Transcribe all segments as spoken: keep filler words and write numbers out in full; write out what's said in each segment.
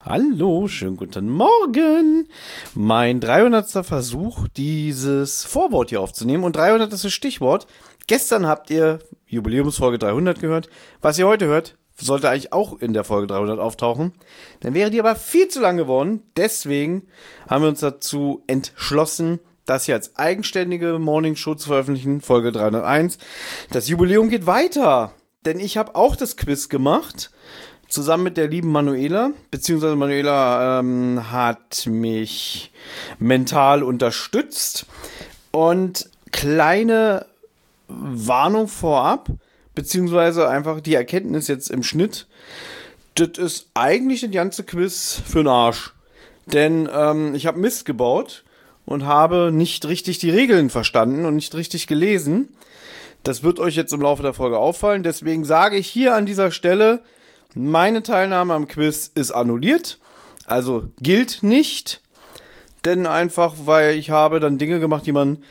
Hallo, schönen guten Morgen. Mein dreihundertster Versuch, dieses Vorwort hier aufzunehmen. Und dreihundert ist das Stichwort. Gestern habt ihr Jubiläumsfolge dreihundert gehört. Was ihr heute hört, sollte eigentlich auch in der Folge dreihundert auftauchen. Dann wäre die aber viel zu lang geworden. Deswegen haben wir uns dazu entschlossen, das hier als eigenständige Morning Show zu veröffentlichen. Folge dreihunderteins. Das Jubiläum geht weiter. Denn ich habe auch das Quiz gemacht. Zusammen mit der lieben Manuela, beziehungsweise Manuela ähm, hat mich mental unterstützt. Und kleine Warnung vorab, beziehungsweise einfach die Erkenntnis jetzt im Schnitt, das ist eigentlich das ganze Quiz für den Arsch. Denn ähm, ich habe Mist gebaut und habe nicht richtig die Regeln verstanden und nicht richtig gelesen. Das wird euch jetzt im Laufe der Folge auffallen. Deswegen sage ich hier an dieser Stelle, meine Teilnahme am Quiz ist annulliert, also gilt nicht, denn einfach, weil ich habe dann Dinge gemacht, die man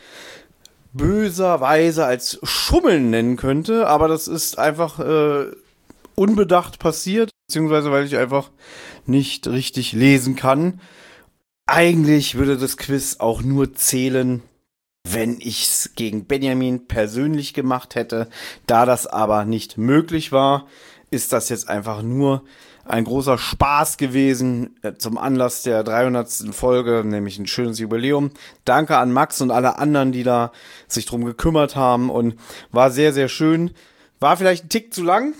böserweise als Schummeln nennen könnte, aber das ist einfach äh, unbedacht passiert, beziehungsweise weil ich einfach nicht richtig lesen kann. Eigentlich würde das Quiz auch nur zählen, wenn ich es gegen Benjamin persönlich gemacht hätte, da das aber nicht möglich war, ist das jetzt einfach nur ein großer Spaß gewesen äh, zum Anlass der dreihundertsten Folge, nämlich ein schönes Jubiläum. Danke an Max und alle anderen, die da sich drum gekümmert haben und war sehr, sehr schön. War vielleicht ein Tick zu lang,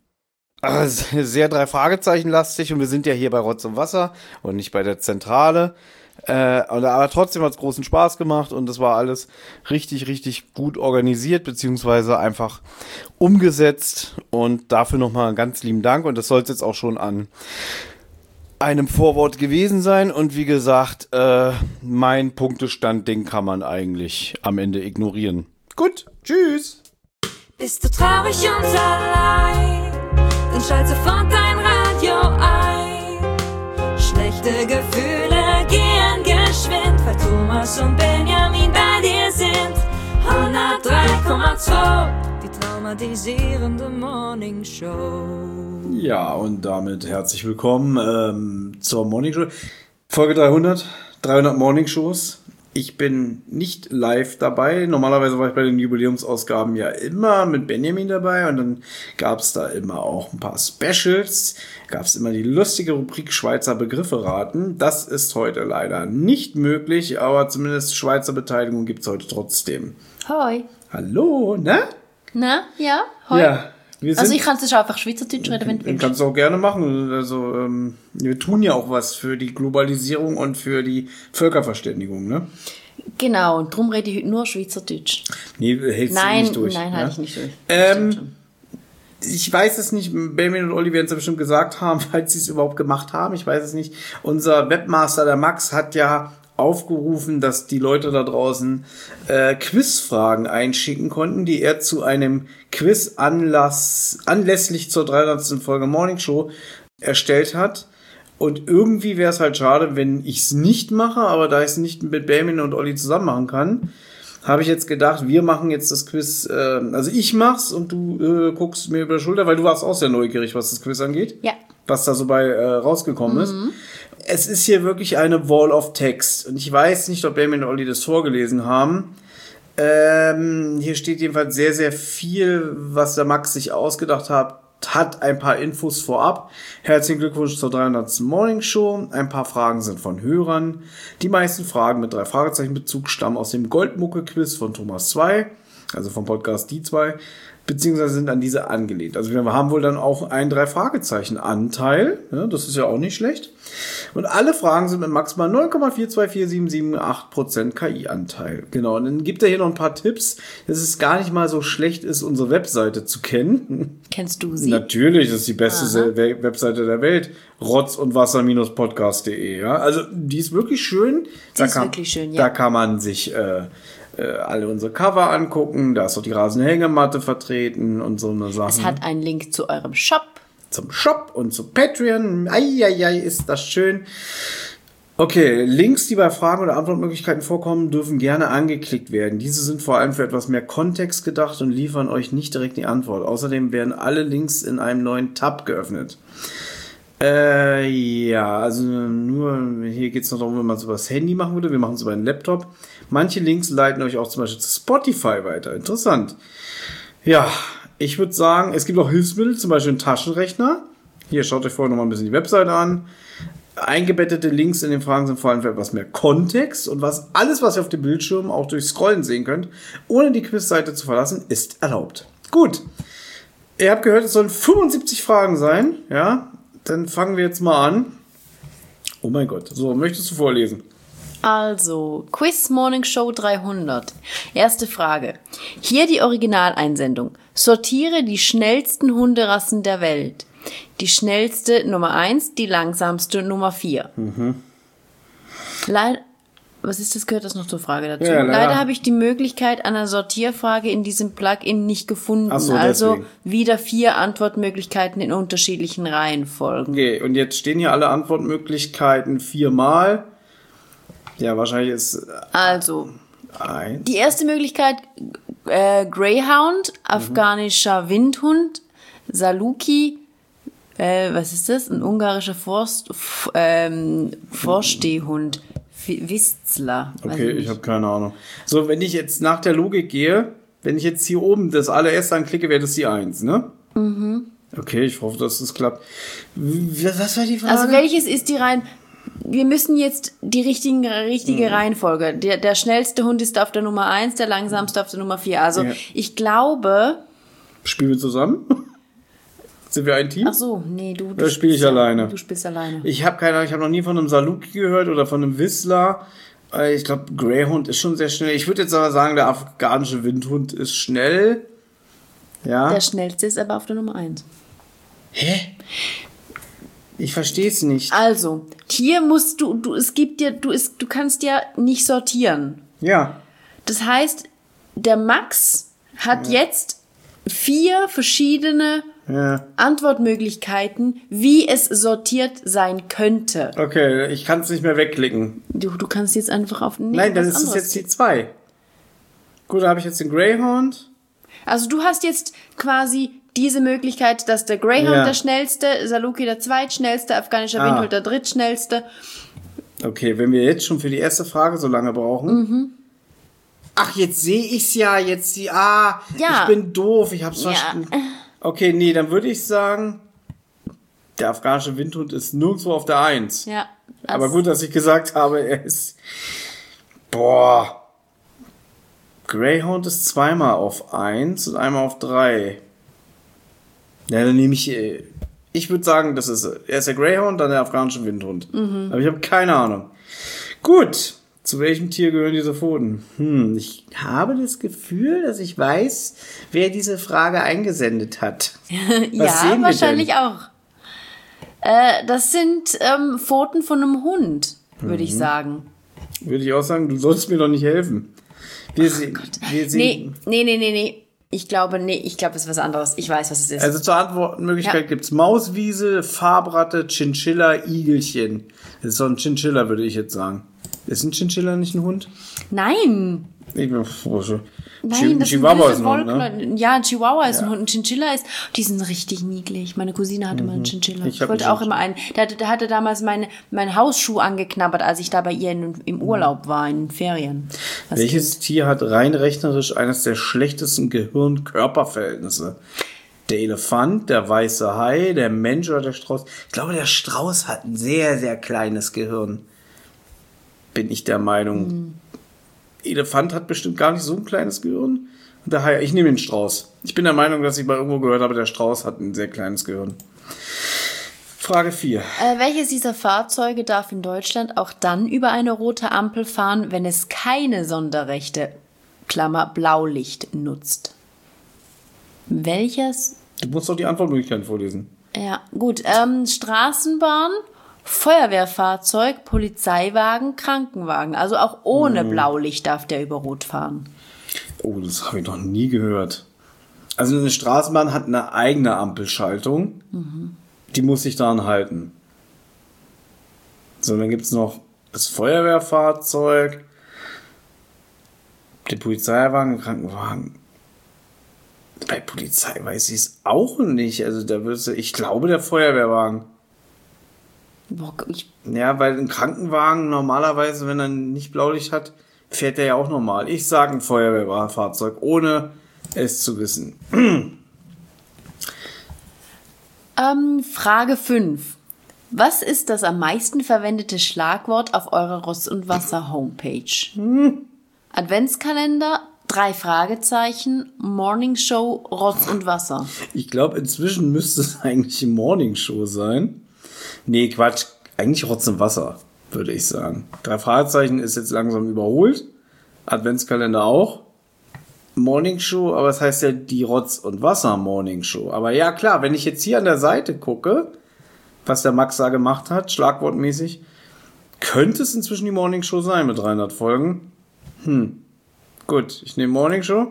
äh, sehr drei Fragezeichen lastig und wir sind ja hier bei Rotz und Wasser und nicht bei der Zentrale. Äh, aber trotzdem hat es großen Spaß gemacht und es war alles richtig, richtig gut organisiert, beziehungsweise einfach umgesetzt und dafür nochmal einen ganz lieben Dank und das soll es jetzt auch schon an einem Vorwort gewesen sein und wie gesagt, äh, mein Punktestand, den kann man eigentlich am Ende ignorieren. Gut, tschüss! Bist du traurig und allein, dann schalt sofort dein Radio ein. Schlechte Gefühle gehen geschwind, weil Thomas und Benjamin bei dir sind. hundertdrei Komma zwei, die traumatisierende Morning Show. Ja, und damit herzlich willkommen ähm, zur Morning Show. Folge dreihundert, dreihundert Morning Shows. Ich bin nicht live dabei. Normalerweise war ich bei den Jubiläumsausgaben ja immer mit Benjamin dabei und dann gab es da immer auch ein paar Specials. Gab es immer die lustige Rubrik Schweizer Begriffe raten. Das ist heute leider nicht möglich, aber zumindest Schweizer Beteiligung gibt es heute trotzdem. Hoi. Hallo, ne? Na, ja, hoi. Ja, wir sind, also ich kann es einfach Schweizerdeutsch reden, wenn du willst. Kannst du auch gerne machen. Also ähm, wir tun ja auch was für die Globalisierung und für die Völkerverständigung, ne? Genau, und darum rede ich heute nur Schweizerdeutsch. Nee, hältst nein, du nicht durch. Nein, ne? halte ich nicht durch. Ähm, ich weiß es nicht, Benjamin und Olli werden es ja bestimmt gesagt haben, falls sie es überhaupt gemacht haben. Ich weiß es nicht. Unser Webmaster, der Max, hat ja aufgerufen, dass die Leute da draußen äh, Quizfragen einschicken konnten, die er zu einem Quiz-Anlass anlässlich zur dreihundertsten Folge Morning Show erstellt hat. Und irgendwie wäre es halt schade, wenn ich es nicht mache, aber da ich es nicht mit Benjamin und Olli zusammen machen kann, habe ich jetzt gedacht, wir machen jetzt das Quiz, äh, also ich mach's und du äh, guckst mir über die Schulter, weil du warst auch sehr neugierig, was das Quiz angeht. Ja. Was da so bei äh, rausgekommen mhm. ist. Es ist hier wirklich eine Wall of Text. Und ich weiß nicht, ob Benjamin und Olli das vorgelesen haben. Ähm, hier steht jedenfalls sehr, sehr viel, was der Max sich ausgedacht hat. Hat ein paar Infos vorab. Herzlichen Glückwunsch zur dreihundertsten Morning Show. Ein paar Fragen sind von Hörern. Die meisten Fragen mit drei Fragezeichen Bezug stammen aus dem Goldmucke-Quiz von Thomas zwei, also vom Podcast Die zwei, beziehungsweise sind an diese angelehnt. Also wir haben wohl dann auch einen drei Fragezeichen Anteil. Ja, das ist ja auch nicht schlecht. Und alle Fragen sind mit maximal null Komma vier zwei vier sieben sieben acht Prozent K I-Anteil. Genau, und dann gibt er hier noch ein paar Tipps, dass es gar nicht mal so schlecht ist, unsere Webseite zu kennen. Kennst du sie? Natürlich, das ist die beste Aha. Webseite der Welt. Rotz und Wasser Podcast punkt de. Ja? Also die ist wirklich schön. Die da ist kann, wirklich schön, ja. Da kann man sich äh, äh, alle unsere Cover angucken. Da ist auch die Rasenhängematte vertreten und so eine Sache. Es hat einen Link zu eurem Shop. Zum Shop und zu Patreon. Eieiei, ist das schön. Okay, Links, die bei Fragen oder Antwortmöglichkeiten vorkommen, dürfen gerne angeklickt werden. Diese sind vor allem für etwas mehr Kontext gedacht und liefern euch nicht direkt die Antwort. Außerdem werden alle Links in einem neuen Tab geöffnet. Äh, ja, also nur, hier geht es noch darum, wenn man es über das Handy machen würde. Wir machen es über einen Laptop. Manche Links leiten euch auch zum Beispiel zu Spotify weiter. Interessant. Ja, ich würde sagen, es gibt auch Hilfsmittel, zum Beispiel einen Taschenrechner. Hier, schaut euch vorher nochmal ein bisschen die Webseite an. Eingebettete Links in den Fragen sind vor allem für etwas mehr Kontext und was alles, was ihr auf dem Bildschirm auch durch Scrollen sehen könnt, ohne die Quizseite zu verlassen, ist erlaubt. Gut. Ihr habt gehört, es sollen fünfundsiebzig Fragen sein. Ja, dann fangen wir jetzt mal an. Oh mein Gott. So, möchtest du vorlesen? Also, Quiz Morning Show dreihundert. Erste Frage. Hier die Originaleinsendung. Sortiere die schnellsten Hunderassen der Welt. Die schnellste Nummer eins, die langsamste Nummer vier. Mhm. Leid- Was ist das? Gehört das noch zur Frage dazu? Ja, leider. leider habe ich die Möglichkeit einer Sortierfrage in diesem Plugin nicht gefunden. Ach so, also deswegen. wieder vier Antwortmöglichkeiten in unterschiedlichen Reihenfolgen. Okay, und jetzt stehen hier alle Antwortmöglichkeiten viermal. Ja, wahrscheinlich ist Also, ein. die erste Möglichkeit, äh, Greyhound, afghanischer Windhund, Saluki, äh, was ist das? Ein ungarischer Forst, f- ähm, Vorstehhund, F- Wistler. weiß Okay, nicht. ich habe keine Ahnung. So, wenn ich jetzt nach der Logik gehe, wenn ich jetzt hier oben das allererste anklicke, wäre das die eins, ne? Mhm. Okay, ich hoffe, dass das klappt. W- Was war die Frage? Also welches ist die Reihen? Wir müssen jetzt die richtigen, richtige Mhm. Reihenfolge. Der, der schnellste Hund ist auf der Nummer eins, der langsamste auf der Nummer vier. Also Ja. ich glaube... Spielen wir zusammen? Sind wir ein Team? Ach so, nee, du... du Oder spiele ich spielst ja- alleine? Du spielst alleine. Ich habe keine Ahnung, ich habe noch nie von einem Saluki gehört oder von einem Whistler. Äh, Ich glaube, Greyhound ist schon sehr schnell. Ich würde jetzt aber sagen, der afghanische Windhund ist schnell. Ja. Der schnellste ist aber auf der Nummer eins. Hä? Ich verstehe es nicht. Also, hier musst du, du, es gibt dir, du, es, du kannst ja nicht sortieren. Ja. Das heißt, der Max hat jetzt vier verschiedene Ja. Antwortmöglichkeiten, wie es sortiert sein könnte. Okay, ich kann es nicht mehr wegklicken. Du, du kannst jetzt einfach auf... Nee, Nein, dann was ist es anderes. jetzt die zwei. Gut, da habe ich jetzt den Greyhound. Also du hast jetzt quasi diese Möglichkeit, dass der Greyhound Ja. der schnellste, Saluki der zweitschnellste, afghanischer Ah. Windhund der drittschnellste. Okay, wenn wir jetzt schon für die erste Frage so lange brauchen. Mhm. Ach, jetzt sehe ich's ja, jetzt die. Ah, Ja. ich bin doof, ich hab's Ja. verstanden. Okay, nee, dann würde ich sagen, der afghanische Windhund ist nirgendwo auf der eins. Ja. das- Aber gut, dass ich gesagt habe, er ist. Boah. Greyhound ist zweimal auf eins und einmal auf drei. Ja, dann nehme ich. äh, Ich würde sagen, das ist. Er ist der Greyhound, dann der afghanische Windhund. Mhm. Aber ich habe keine Ahnung. Gut. Zu welchem Tier gehören diese Pfoten? Hm, ich habe das Gefühl, dass ich weiß, wer diese Frage eingesendet hat. Was sehen ja, wir wahrscheinlich denn? auch. Äh, das sind ähm, Pfoten von einem Hund, würde Mhm. ich sagen. Würde ich auch sagen, du sollst mir doch nicht helfen. Wir sehen. Wir Nee, sehen nee, nee, nee, nee. Ich glaube, nee, ich glaube, es ist was anderes. Ich weiß, was es ist. Also zur Antwortmöglichkeit Ja. gibt's Mauswiesel, Farbratte, Chinchilla, Igelchen. Das ist so ein Chinchilla, würde ich jetzt sagen. Ist ein Chinchilla nicht ein Hund? Nein. Ich bin oh, schon. Nein, Chi- das Chihuahua sind ist süße ein Hund, ne? Wollknäuel. Ja, ein Chihuahua ist ein Hund. Ein Chinchilla ist, die sind richtig niedlich. Meine Cousine hatte mal einen Chinchilla. Mhm. Ich Ich, hab wollte einen auch immer einen. Der hatte, der hatte damals meine, meinen Hausschuh angeknabbert, als ich da bei ihr in, im Urlaub war, in den Ferien. Das Welches Tier hat rein rechnerisch eines der schlechtesten Gehirn-Körperverhältnisse? Der Elefant, der weiße Hai, der Mensch oder der Strauß? Ich glaube, der Strauß hat ein sehr, sehr kleines Gehirn. Bin ich der Meinung. Hm. Elefant hat bestimmt gar nicht so ein kleines Gehirn. Und der Hai, ich nehme den Strauß. Ich bin der Meinung, dass ich mal irgendwo gehört habe, der Strauß hat ein sehr kleines Gehirn. Frage vier. Äh, welches dieser Fahrzeuge darf in Deutschland auch dann über eine rote Ampel fahren, wenn es keine Sonderrechte, Klammer Blaulicht, nutzt? Welches? Du musst doch die Antwortmöglichkeiten vorlesen. Ja, gut. Ähm, Straßenbahn, Feuerwehrfahrzeug, Polizeiwagen, Krankenwagen. Also auch ohne Blaulicht darf der über Rot fahren. Oh, das habe ich noch nie gehört. Also eine Straßenbahn hat eine eigene Ampelschaltung. Die muss sich daran halten. So, dann gibt es noch das Feuerwehrfahrzeug, den Polizeiwagen, den Krankenwagen. Bei Polizei weiß ich es auch nicht. Also da würdest du, ich glaube der Feuerwehrwagen. Boah, ich, Ja, weil ein Krankenwagen normalerweise, wenn er nicht Blaulicht hat, fährt er ja auch normal. Ich sage ein Feuerwehrfahrzeug, ohne es zu wissen. ähm, Frage fünf. Was ist das am meisten verwendete Schlagwort auf eurer Rotz- und Wasser-Homepage? Hm. Adventskalender, drei Fragezeichen, Morningshow, Rotz und Wasser. Ich glaube, inzwischen müsste es eigentlich eine Morningshow sein. Nee, Quatsch. Eigentlich Rotz und Wasser, würde ich sagen. Drei Fragezeichen ist jetzt langsam überholt. Adventskalender auch. Morningshow, aber es heißt ja die Rotz- und Wasser-Morningshow. Aber ja, klar, wenn ich jetzt hier an der Seite gucke, was der Max da gemacht hat, schlagwortmäßig, könnte es inzwischen die Morningshow sein mit dreihundert Folgen. Hm. Gut, ich nehme Morningshow.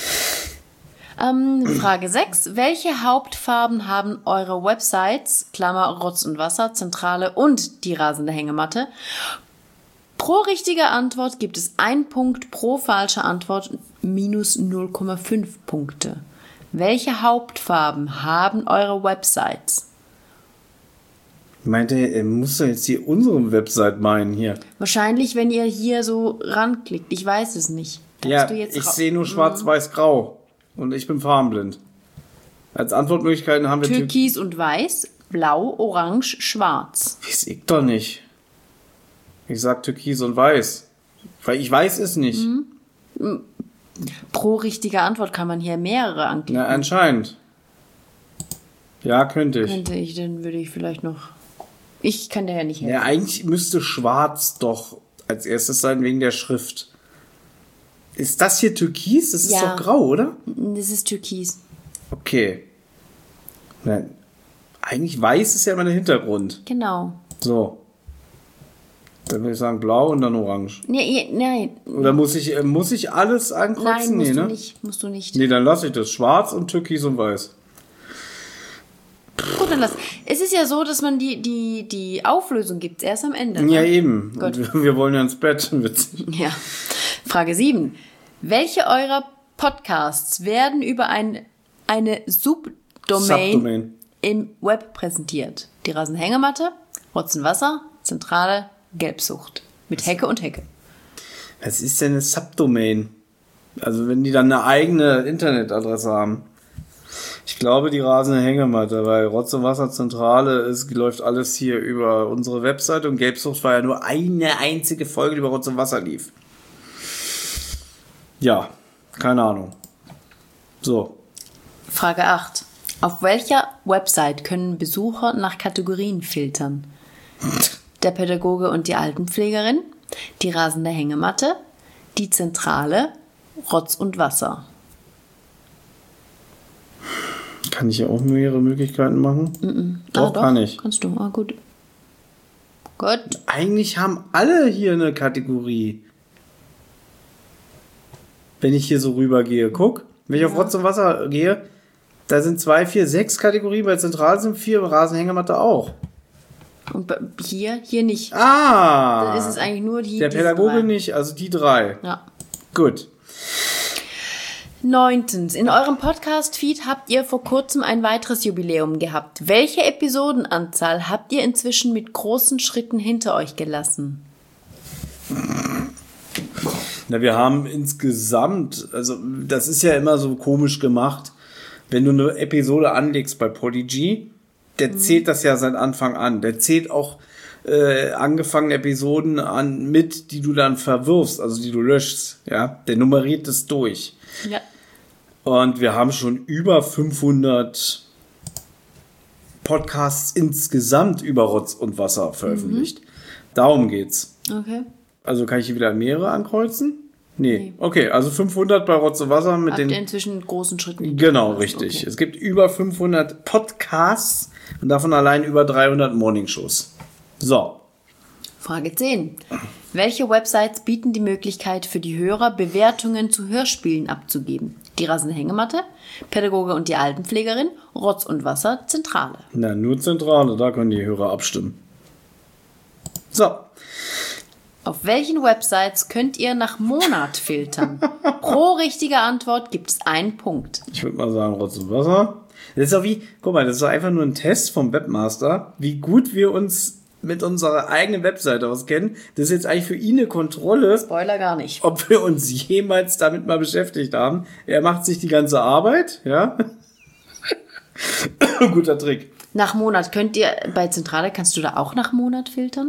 Ähm, Frage sechs. Welche Hauptfarben haben eure Websites, Klammer Rotz und Wasser, Zentrale und die rasende Hängematte? Pro richtige Antwort gibt es ein Punkt, pro falsche Antwort minus null Komma fünf Punkte. Welche Hauptfarben haben eure Websites? Meinte, er muss doch jetzt hier unsere Website meinen hier. Wahrscheinlich, wenn ihr hier so ranklickt. Ich weiß es nicht. Darfst Ja, du jetzt ich ra- sehe nur schwarz-weiß-grau. Und ich bin farbenblind. Als Antwortmöglichkeiten haben wir Tür- Türkis und Weiß, Blau, Orange, Schwarz. Weiß ich doch nicht. Ich sag Türkis und Weiß. Weil ich weiß es nicht. Mhm. Pro richtige Antwort kann man hier mehrere anklicken. Na, anscheinend. Ja, könnte ich. Könnte ich, dann würde ich vielleicht noch... Ich kann dir ja nicht helfen. Ja, eigentlich müsste schwarz doch als erstes sein, wegen der Schrift. Ist das hier Türkis? Das ist Ja. doch grau, oder? Das ist Türkis. Okay. Nein. Eigentlich weiß ist ja immer der Hintergrund. Genau. So. Dann würde ich sagen blau und dann orange. Nee, nein. Oder muss ich, äh, muss ich alles ankreuzen? Nein, musst nee, du ne? nicht. Musst du nicht. Nee, dann lasse ich das. Schwarz und Türkis und Weiß. Gut, dann lass. Es ist ja so, dass man die, die, die Auflösung gibt erst am Ende. Ja, ne? eben. Gut. Und wir wollen ja ins Bett. Witzig. Ja. Frage sieben. Welche eurer Podcasts werden über ein, eine Subdomain, Subdomain. im Web präsentiert? Die Rasenhängematte, Rotz und Wasser, Zentrale, Gelbsucht. Mit Hecke und Hecke. Was ist denn eine Subdomain? Also wenn die dann eine eigene Internetadresse haben. Ich glaube, die rasende Hängematte, weil Rotz und Wasser Zentrale ist, läuft alles hier über unsere Website und Gelbsucht war ja nur eine einzige Folge, die über Rotz und Wasser lief. Ja, keine Ahnung. So. Frage acht. Auf welcher Website können Besucher nach Kategorien filtern? Der Pädagoge und die Altenpflegerin, die rasende Hängematte, die Zentrale, Rotz und Wasser. Kann ich ja auch mehrere Möglichkeiten machen? Mm-mm. Doch, Ah, doch, kann ich. Kannst du, ah, gut. Gut. Eigentlich haben alle hier eine Kategorie. Wenn ich hier so rübergehe, guck, wenn ich auf Rotz und Wasser gehe, da sind zwei, vier, sechs Kategorien, bei Zentral sind vier, Rasenhängematte auch. Und bei- hier, hier nicht. Ah! Dann ist es eigentlich nur die. Der diese Pädagoge drei. nicht, also die drei. Ja. Gut. Neuntens. In eurem Podcast-Feed habt ihr vor kurzem ein weiteres Jubiläum gehabt. Welche Episodenanzahl habt ihr inzwischen mit großen Schritten hinter euch gelassen? Na, wir haben insgesamt, also das ist ja immer so komisch gemacht, wenn du eine Episode anlegst bei Podigy, der Mhm. zählt das ja seit Anfang an. Der zählt auch äh, angefangene Episoden an mit, die du dann verwirfst, also die du löschst. Ja, der nummeriert das durch. Ja. Und wir haben schon über fünfhundert Podcasts insgesamt über Rotz und Wasser veröffentlicht. Mhm. Darum geht's. Okay. Also kann ich hier wieder mehrere ankreuzen? Nee. Nee. Okay, also fünfhundert bei Rotz und Wasser mit Habt ihr den... inzwischen mit großen Schritten? Genau, richtig. Okay. Es gibt über fünfhundert Podcasts und davon allein über dreihundert Morningshows. So. Frage zehn. Welche Websites bieten die Möglichkeit für die Hörer, Bewertungen zu Hörspielen abzugeben? Die rasende Hängematte, Pädagoge und die Altenpflegerin, Rotz und Wasser, Zentrale. Na, nur Zentrale, da können die Hörer abstimmen. So. Auf welchen Websites könnt ihr nach Monat filtern? Pro richtige Antwort gibt es einen Punkt. Ich würde mal sagen, Rotz und Wasser. Das ist doch wie, guck mal, das ist doch einfach nur ein Test vom Webmaster, wie gut wir uns mit unserer eigenen Webseite auskennen. Das ist jetzt eigentlich für ihn eine Kontrolle, Spoiler gar nicht. ob wir uns jemals damit mal beschäftigt haben. Er macht sich die ganze Arbeit, ja. Guter Trick. Nach Monat könnt ihr, bei Zentrale kannst du da auch nach Monat filtern?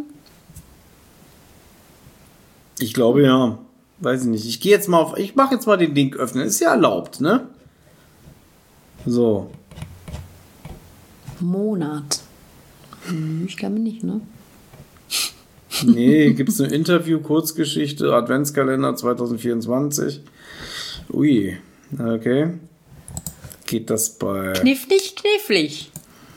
Ich glaube, ja. Weiß ich nicht. Ich gehe jetzt mal auf, ich mache jetzt mal den Link öffnen. Ist ja erlaubt, ne? So. Monat. Hm, ich glaube nicht, ne? Nee, gibt's eine Interview, Kurzgeschichte, Adventskalender zwanzig vierundzwanzig. Ui, okay. Geht das bei... Knifflig, knifflig.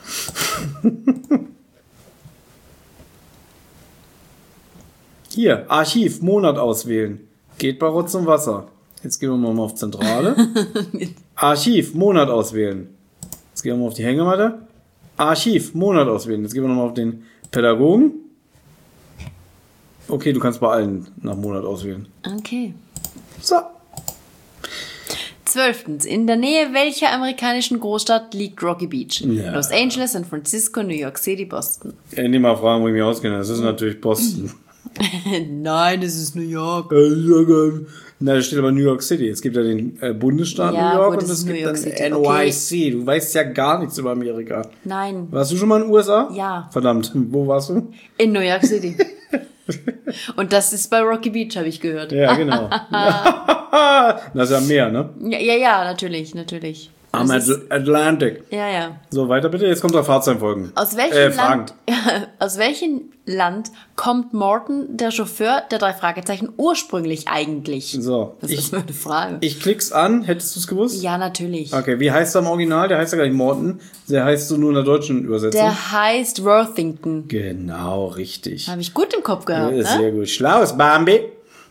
Hier, Archiv, Monat auswählen. Geht bei Rotz und Wasser. Jetzt gehen wir mal auf Zentrale. Archiv, Monat auswählen. Jetzt gehen wir mal auf die Hängematte. Archiv, Monat auswählen. Jetzt gehen wir nochmal auf den Pädagogen. Okay, du kannst bei allen nach Monat auswählen. Okay. So. Zwölftens. In der Nähe welcher amerikanischen Großstadt liegt Rocky Beach? Ja. Los Angeles, San Francisco, New York City, Boston. Endlich mal fragen, wo ich mich auskenne. Das ist natürlich Boston. Nein, es ist New York. Na, da steht aber New York City. Es gibt ja den äh, Bundesstaat Ja, New York gut, und das es ist New gibt York dann City. N Y C. Du weißt ja gar nichts über Amerika. Nein, Warst du schon mal in den U S A? Ja. Verdammt, wo warst du? in New York City. Und das ist bei Rocky Beach, habe ich gehört. Ja, genau. Das ist ja mehr, ne? Ja, ja, ja, natürlich, natürlich. Am Das ist, Atl- Atlantic. ja, ja. So, weiter bitte. Jetzt kommt der Fahrzeugfolgen. Aus welchem Äh, Fragen. Land, aus welchem Land kommt Morton, der Chauffeur der drei Fragezeichen, ursprünglich eigentlich? So, Das ich, ist nur eine Frage. ich klick's an. Hättest du es gewusst? Ja, natürlich. Okay, wie heißt er im Original? Der heißt ja gar nicht Morton. Der heißt so nur in der deutschen Übersetzung. Der heißt Worthington. Genau, richtig. Habe ich gut im Kopf gehabt, Ja, ne? sehr gut. Schlaues Bambi.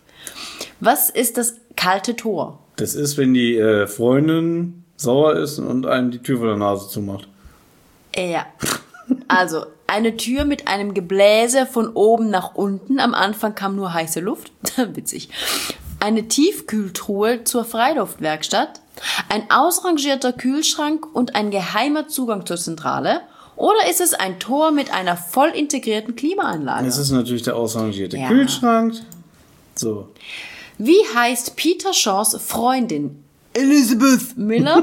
Was ist das kalte Tor? Das ist, wenn die äh, Freundin sauer ist und einem die Tür vor der Nase zumacht. Äh, Ja. Also, eine Tür mit einem Gebläse von oben nach unten. Am Anfang kam nur heiße Luft. Witzig. Eine Tiefkühltruhe zur Freiluftwerkstatt. Ein ausrangierter Kühlschrank und ein geheimer Zugang zur Zentrale. Oder ist es ein Tor mit einer voll integrierten Klimaanlage? Das ist natürlich der ausrangierte Ja. Kühlschrank. So. Wie heißt Peter Shaws Freundin? Elizabeth Miller,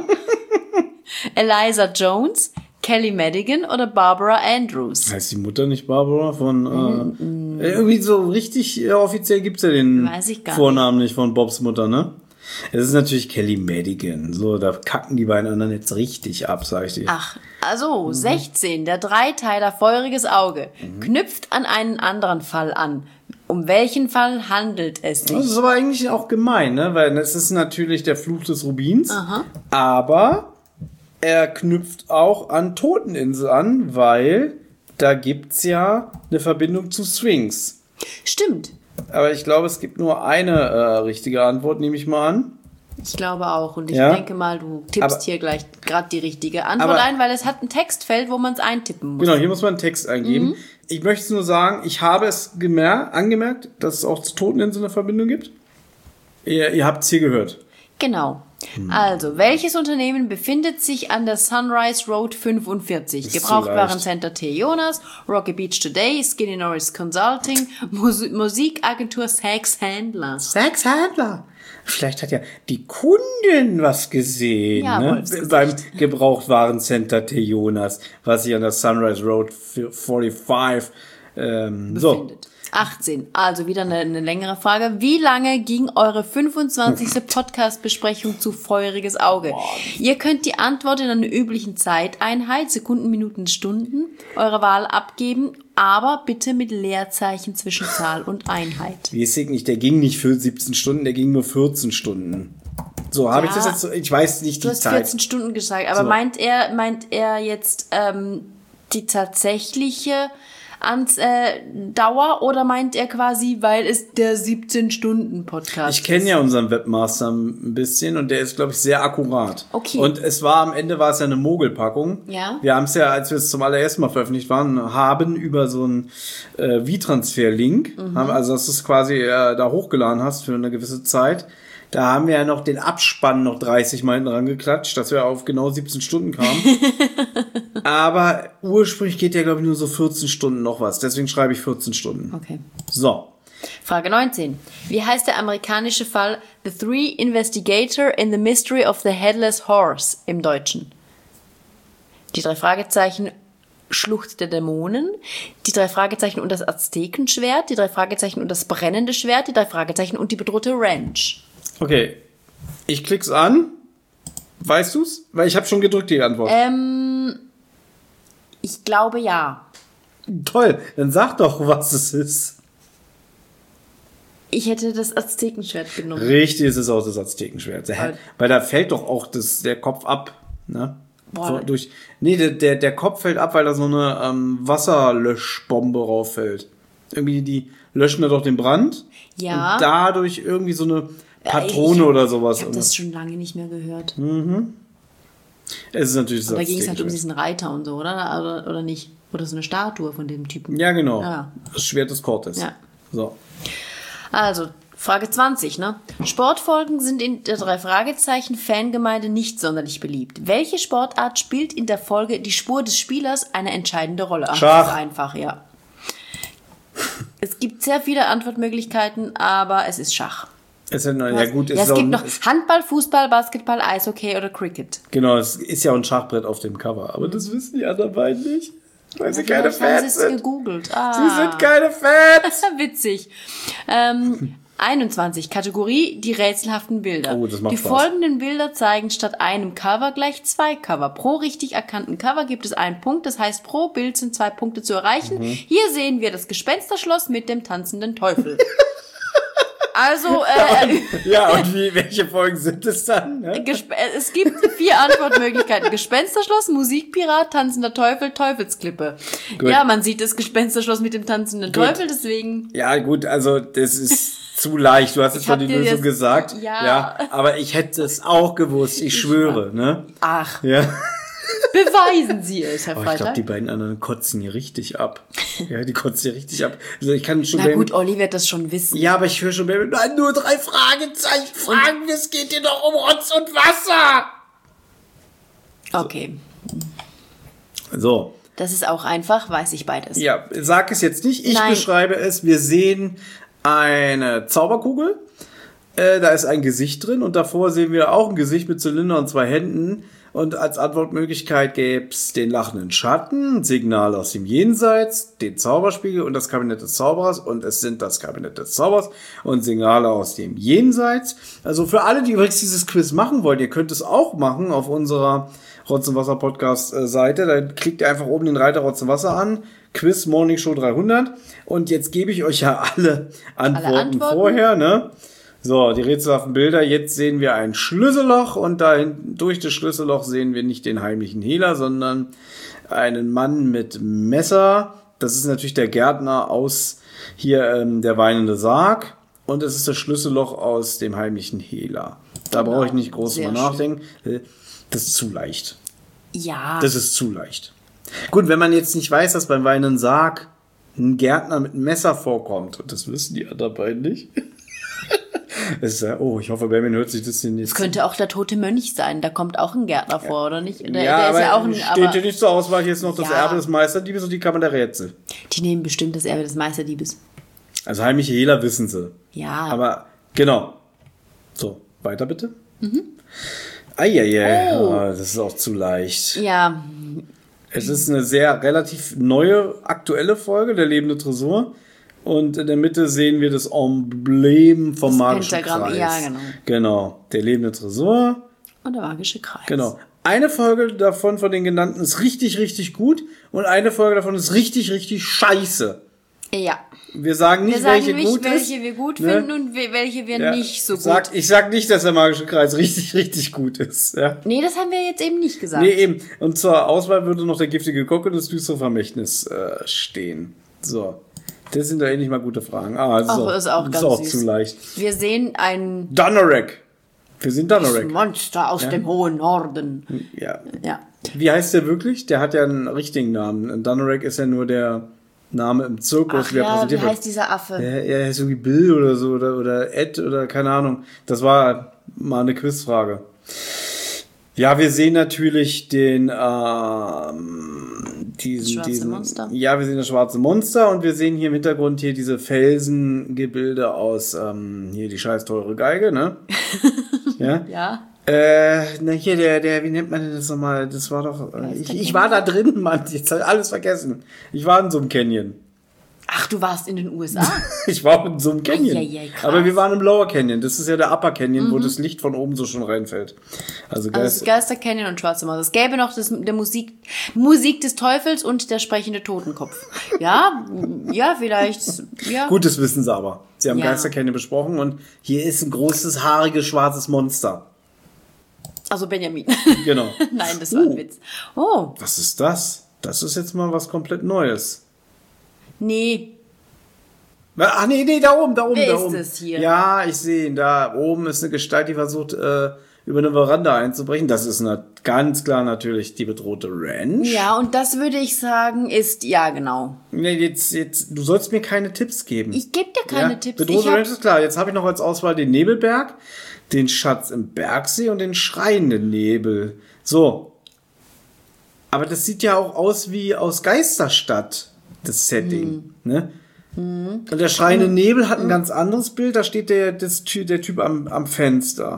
Eliza Jones, Kelly Madigan oder Barbara Andrews? Heißt die Mutter nicht Barbara von... Äh, irgendwie so richtig äh, offiziell gibt's ja den Weiß ich gar Vornamen nicht von Bobs Mutter, ne? Es ist natürlich Kelly Madigan. So, da kacken die beiden anderen jetzt richtig ab, sag ich dir. Ach, also sechzehn, der Dreiteiler Feuriges Auge, knüpft an einen anderen Fall an. Um welchen Fall handelt es Das sich? ist aber eigentlich auch gemein, ne? Weil es ist natürlich der Fluch des Rubins. Aha. Aber er knüpft auch an Toteninsel an, weil da gibt's ja eine Verbindung zu Sphinx. Stimmt. Aber ich glaube, es gibt nur eine äh, richtige Antwort, nehme ich mal an. Ich glaube auch. Und ich Ja. denke mal, du tippst Aber- hier gleich gerade die richtige Antwort Aber- ein, weil es hat ein Textfeld, wo man es eintippen muss. Genau, hier muss man einen Text eingeben. Mhm. Ich möchte nur sagen, ich habe es gemer- angemerkt, dass es auch zu Toteninsel eine Verbindung gibt. Ihr, ihr habt es hier gehört. Genau. Hm. Also, welches Unternehmen befindet sich an der Sunrise Road fünfundvierzig? Ist zu Gebrauchtwarencenter T. Jonas, Rocky Beach Today, Skinny Norris Consulting, Mus Musikagentur Sax Handler. Sexhändler. Vielleicht hat ja die Kundin was gesehen, Ja, ne? Wolfsgesicht. Beim Gebrauchtwarencenter T. Jonas, was sich an der Sunrise Road fünfundvierzig ähm, so. Befindet. achtzehn. Also wieder eine, eine längere Frage. Wie lange ging eure fünfundzwanzigste Podcast-Besprechung zu Feuriges Auge? Ihr könnt die Antwort in einer üblichen Zeiteinheit, Sekunden, Minuten, Stunden, eure Wahl abgeben, aber bitte mit Leerzeichen zwischen Zahl und Einheit. Weiß ich nicht, der ging nicht für siebzehn Stunden, der ging nur vierzehn Stunden. So, habe Ja. ich das jetzt so, ich weiß nicht Du die hast Zeit. vierzehn Stunden gesagt, aber So. meint er, meint er jetzt ähm, die tatsächliche Ans, äh, Dauer oder meint er quasi, weil es der siebzehn-Stunden-Podcast Ich kenne ist? ja unseren Webmaster ein bisschen und der ist, glaube ich, sehr akkurat. Okay. Und es war am Ende war es ja eine Mogelpackung. Ja. Wir haben es ja, als wir es zum allerersten Mal veröffentlicht waren, haben über so einen äh, V-Transfer-Link, Mhm. haben, also dass du es quasi äh, da hochgeladen hast für eine gewisse Zeit. Da haben wir ja noch den Abspann noch dreißig Mal hinten rangeklatscht, dass wir auf genau siebzehn Stunden kamen. Aber ursprünglich geht ja, glaube ich, nur so vierzehn Stunden noch was. Deswegen schreibe ich vierzehn Stunden. Okay. So. Frage neunzehn. Wie heißt der amerikanische Fall The Three Investigator in the Mystery of the Headless Horse im Deutschen? Die drei Fragezeichen Schlucht der Dämonen, die drei Fragezeichen und das Aztekenschwert, die drei Fragezeichen und das brennende Schwert, die drei Fragezeichen und die bedrohte Ranch. Okay. Ich klick's an. Weißt du's? Weil ich habe schon gedrückt, die Antwort. Ähm, ich glaube ja. Toll. Dann sag doch, was es ist. Ich hätte das Aztekenschwert genommen. Richtig, es ist auch das Aztekenschwert. Weil, Weil da fällt doch auch das, der Kopf ab. Ne? Boah. So, durch, nee, der, der, der Kopf fällt ab, weil da so eine ähm, Wasserlöschbombe rauffällt. Irgendwie, die löschen da doch den Brand. Ja. Und dadurch irgendwie so eine Patrone ich, oder sowas. Ich habe das schon lange nicht mehr gehört. Mhm. Es ist natürlich das Da ging es halt um Aztekenschwert. diesen Reiter und so, oder? Oder, oder nicht? Oder so eine Statue von dem Typen. Ja, genau. Ja. Das Schwert des Cortes. Ja. So. Also, Frage zwanzig, ne? Sportfolgen sind in der drei Fragezeichen Fangemeinde nicht sonderlich beliebt. Welche Sportart spielt in der Folge Die Spur des Spielers eine entscheidende Rolle? Ach, Schach. das ist einfach, ja. Es gibt sehr viele Antwortmöglichkeiten, aber es ist Schach. Es ist, ja, gut, ja, ist es auch gibt ein, noch Handball, Fußball, Basketball, Eishockey oder Cricket. Genau, es ist ja auch ein Schachbrett auf dem Cover. Aber das wissen die anderen beiden nicht. Weil sie keine Vielleicht haben Fans sie es sind. gegoogelt. Ah. Sie sind keine Fans. Witzig. Ähm, einundzwanzig. Kategorie, die rätselhaften Bilder. Oh, das macht die Spaß. folgenden Bilder zeigen statt einem Cover gleich zwei Cover. Pro richtig erkannten Cover gibt es einen Punkt. Das heißt, pro Bild sind zwei Punkte zu erreichen. Mhm. Hier sehen wir das Gespensterschloss mit dem tanzenden Teufel. Also, äh, Ja, und wie, welche Folgen sind es dann? Ne? Gesp- es gibt vier Antwortmöglichkeiten. Gespensterschloss, Musikpirat, tanzender Teufel, Teufelsklippe. Gut. Ja, man sieht das Gespensterschloss mit dem tanzenden Gut. Teufel, deswegen... Ja, gut, also das ist zu leicht. Du hast jetzt Ich schon hab die dir Lösung jetzt- gesagt. Ja. Aber ich hätte es auch gewusst. Ich schwöre, ne? Ach, Ja. beweisen Sie es, Herr Oh, ich glaube, Freitag. die beiden anderen kotzen hier richtig ab. Ja, die kotzen hier richtig ab. Also ich kann schon Na Baby- gut, Olli wird das schon wissen. Ja, aber ich höre schon Baby, nein, nur drei Fragezeichen fragen. Es geht hier doch um Rotz und Wasser. Okay, So. das ist auch einfach, weiß ich beides. Ja, sag es jetzt nicht. Ich Nein. beschreibe es. Wir sehen eine Zauberkugel. Äh, da ist ein Gesicht drin und davor sehen wir auch ein Gesicht mit Zylinder und zwei Händen. Und als Antwortmöglichkeit gäb's den lachenden Schatten, Signal aus dem Jenseits, den Zauberspiegel und das Kabinett des Zauberers. Und es sind das Kabinett des Zaubers und Signale aus dem Jenseits. Also für alle, die übrigens dieses Quiz machen wollen, ihr könnt es auch machen auf unserer Rotz und Wasser Podcast Seite. Da klickt ihr einfach oben den Reiter Rotz und Wasser an. Quiz Morning Show dreihundert. Und jetzt gebe ich euch ja alle Antworten, Alle Antworten? vorher, ne? So, die rätselhaften Bilder. Jetzt sehen wir ein Schlüsselloch und dahin, durch das Schlüsselloch sehen wir nicht den heimlichen Hehler, sondern einen Mann mit Messer. Das ist natürlich der Gärtner aus hier ähm, der weinende Sarg. Und es ist das Schlüsselloch aus dem heimlichen Hehler. Da Genau. brauche ich nicht groß Sehr drüber nachdenken. Das ist zu leicht. Ja, Das ist zu leicht. Gut, wenn man jetzt nicht weiß, dass beim weinenden Sarg ein Gärtner mit einem Messer vorkommt, und das wissen die anderen beiden nicht. Es ist ja, oh, ich hoffe, Benjamin hört sich das hier nicht. es könnte auch der tote Mönch sein. Da kommt auch ein Gärtner vor, oder nicht? Der, ja, der aber ist ja auch ein, steht aber hier nicht zur Auswahl. Hier ist noch das Ja. Erbe des Meisterdiebes und die Kammer der Rätsel. die nehmen bestimmt das Erbe des Meisterdiebes. Also heimliche Hehler wissen sie. Ja. Aber, genau. So, weiter bitte. Mhm. Eieiei, Oh. oh, das ist auch zu leicht. Ja, Es ist eine sehr relativ neue, aktuelle Folge, der lebende Tresor. Und in der Mitte sehen wir das Emblem vom Das magischen Pentagramm, Kreis. ja, genau. Genau, der lebende Tresor. und der magische Kreis. Genau. Eine Folge davon von den genannten ist richtig, richtig gut. Und eine Folge davon ist richtig, richtig scheiße. Ja. Wir sagen nicht, Wir sagen welche nicht, gut welche ist. wir gut ne? finden und we- welche wir Ja, nicht so gut. Sag, ich sag nicht, dass der magische Kreis richtig, richtig gut ist. Ja. Nee, das haben wir jetzt eben nicht gesagt. Nee, eben. Und zur Auswahl würde noch der giftige Kock und das düstere Vermächtnis äh, stehen. So. Das sind doch endlich mal gute Fragen. Ah, das ist Ach, auch, ist auch das ganz ist auch süß. zu leicht. Wir sehen ein Donnerek. Wir sind Donnerek. Monster aus dem hohen Norden. Ja. Ja. Wie heißt der wirklich? Der hat ja einen richtigen Namen. Donnerek ist ja nur der Name im Zirkus, Ach wie er ja, wie präsentiert wird. heißt dieser Affe? Er, er ist irgendwie Bill oder so oder, oder Ed oder keine Ahnung. Das war mal eine Quizfrage. Ja, wir sehen natürlich den ähm, diesen, schwarze diesen Monster. Ja, wir sehen das schwarze Monster und wir sehen hier im Hintergrund hier diese Felsengebilde aus ähm, hier die scheiß teure Geige, ne? Ja. Ja. Äh, na hier der der wie nennt man denn das nochmal? Das war doch äh, ich, ich war da drin, Mann. Jetzt hab ich alles vergessen. Ich war in so einem Canyon. Ach, du warst in den U S A? Ich war in so einem Canyon. Eieiei, krass. Aber wir waren im Lower Canyon. Das ist ja der Upper Canyon, mhm. wo das Licht von oben so schon reinfällt. Also, Geist also Geister Canyon und Schwarze Maus. Es gäbe noch das, der Musik, Musik des Teufels und der sprechende Totenkopf. Ja, ja, vielleicht, ja. Gut, das wissen sie aber. Sie haben Ja. Geister Canyon besprochen und hier ist ein großes, haariges, schwarzes Monster. Also Benjamin. Genau. Nein, das war ein Uh. Witz. Oh, Was ist das? Das ist jetzt mal was komplett Neues. nee. Ach nee, nee, da oben, da oben, Wer da ist oben. das hier? Ja, ich sehe ihn. Da oben ist eine Gestalt, die versucht, äh, über eine Veranda einzubrechen. Das ist na- ganz klar natürlich die bedrohte Ranch. Ja, und das würde ich sagen, ist, ja, genau. Nee, jetzt, jetzt, du sollst mir keine Tipps geben. Ich gebe dir keine ja? Tipps. Bedrohte Ich hab, Ranch ist klar. Jetzt habe ich noch als Auswahl den Nebelberg, den Schatz im Bergsee und den schreienden Nebel. So. Aber das sieht ja auch aus wie aus Geisterstadt, das Setting. Mhm. Ne? Und der schreiende Nebel hat ein ganz anderes Bild. Da steht der, das, Ty- der Typ am, am Fenster.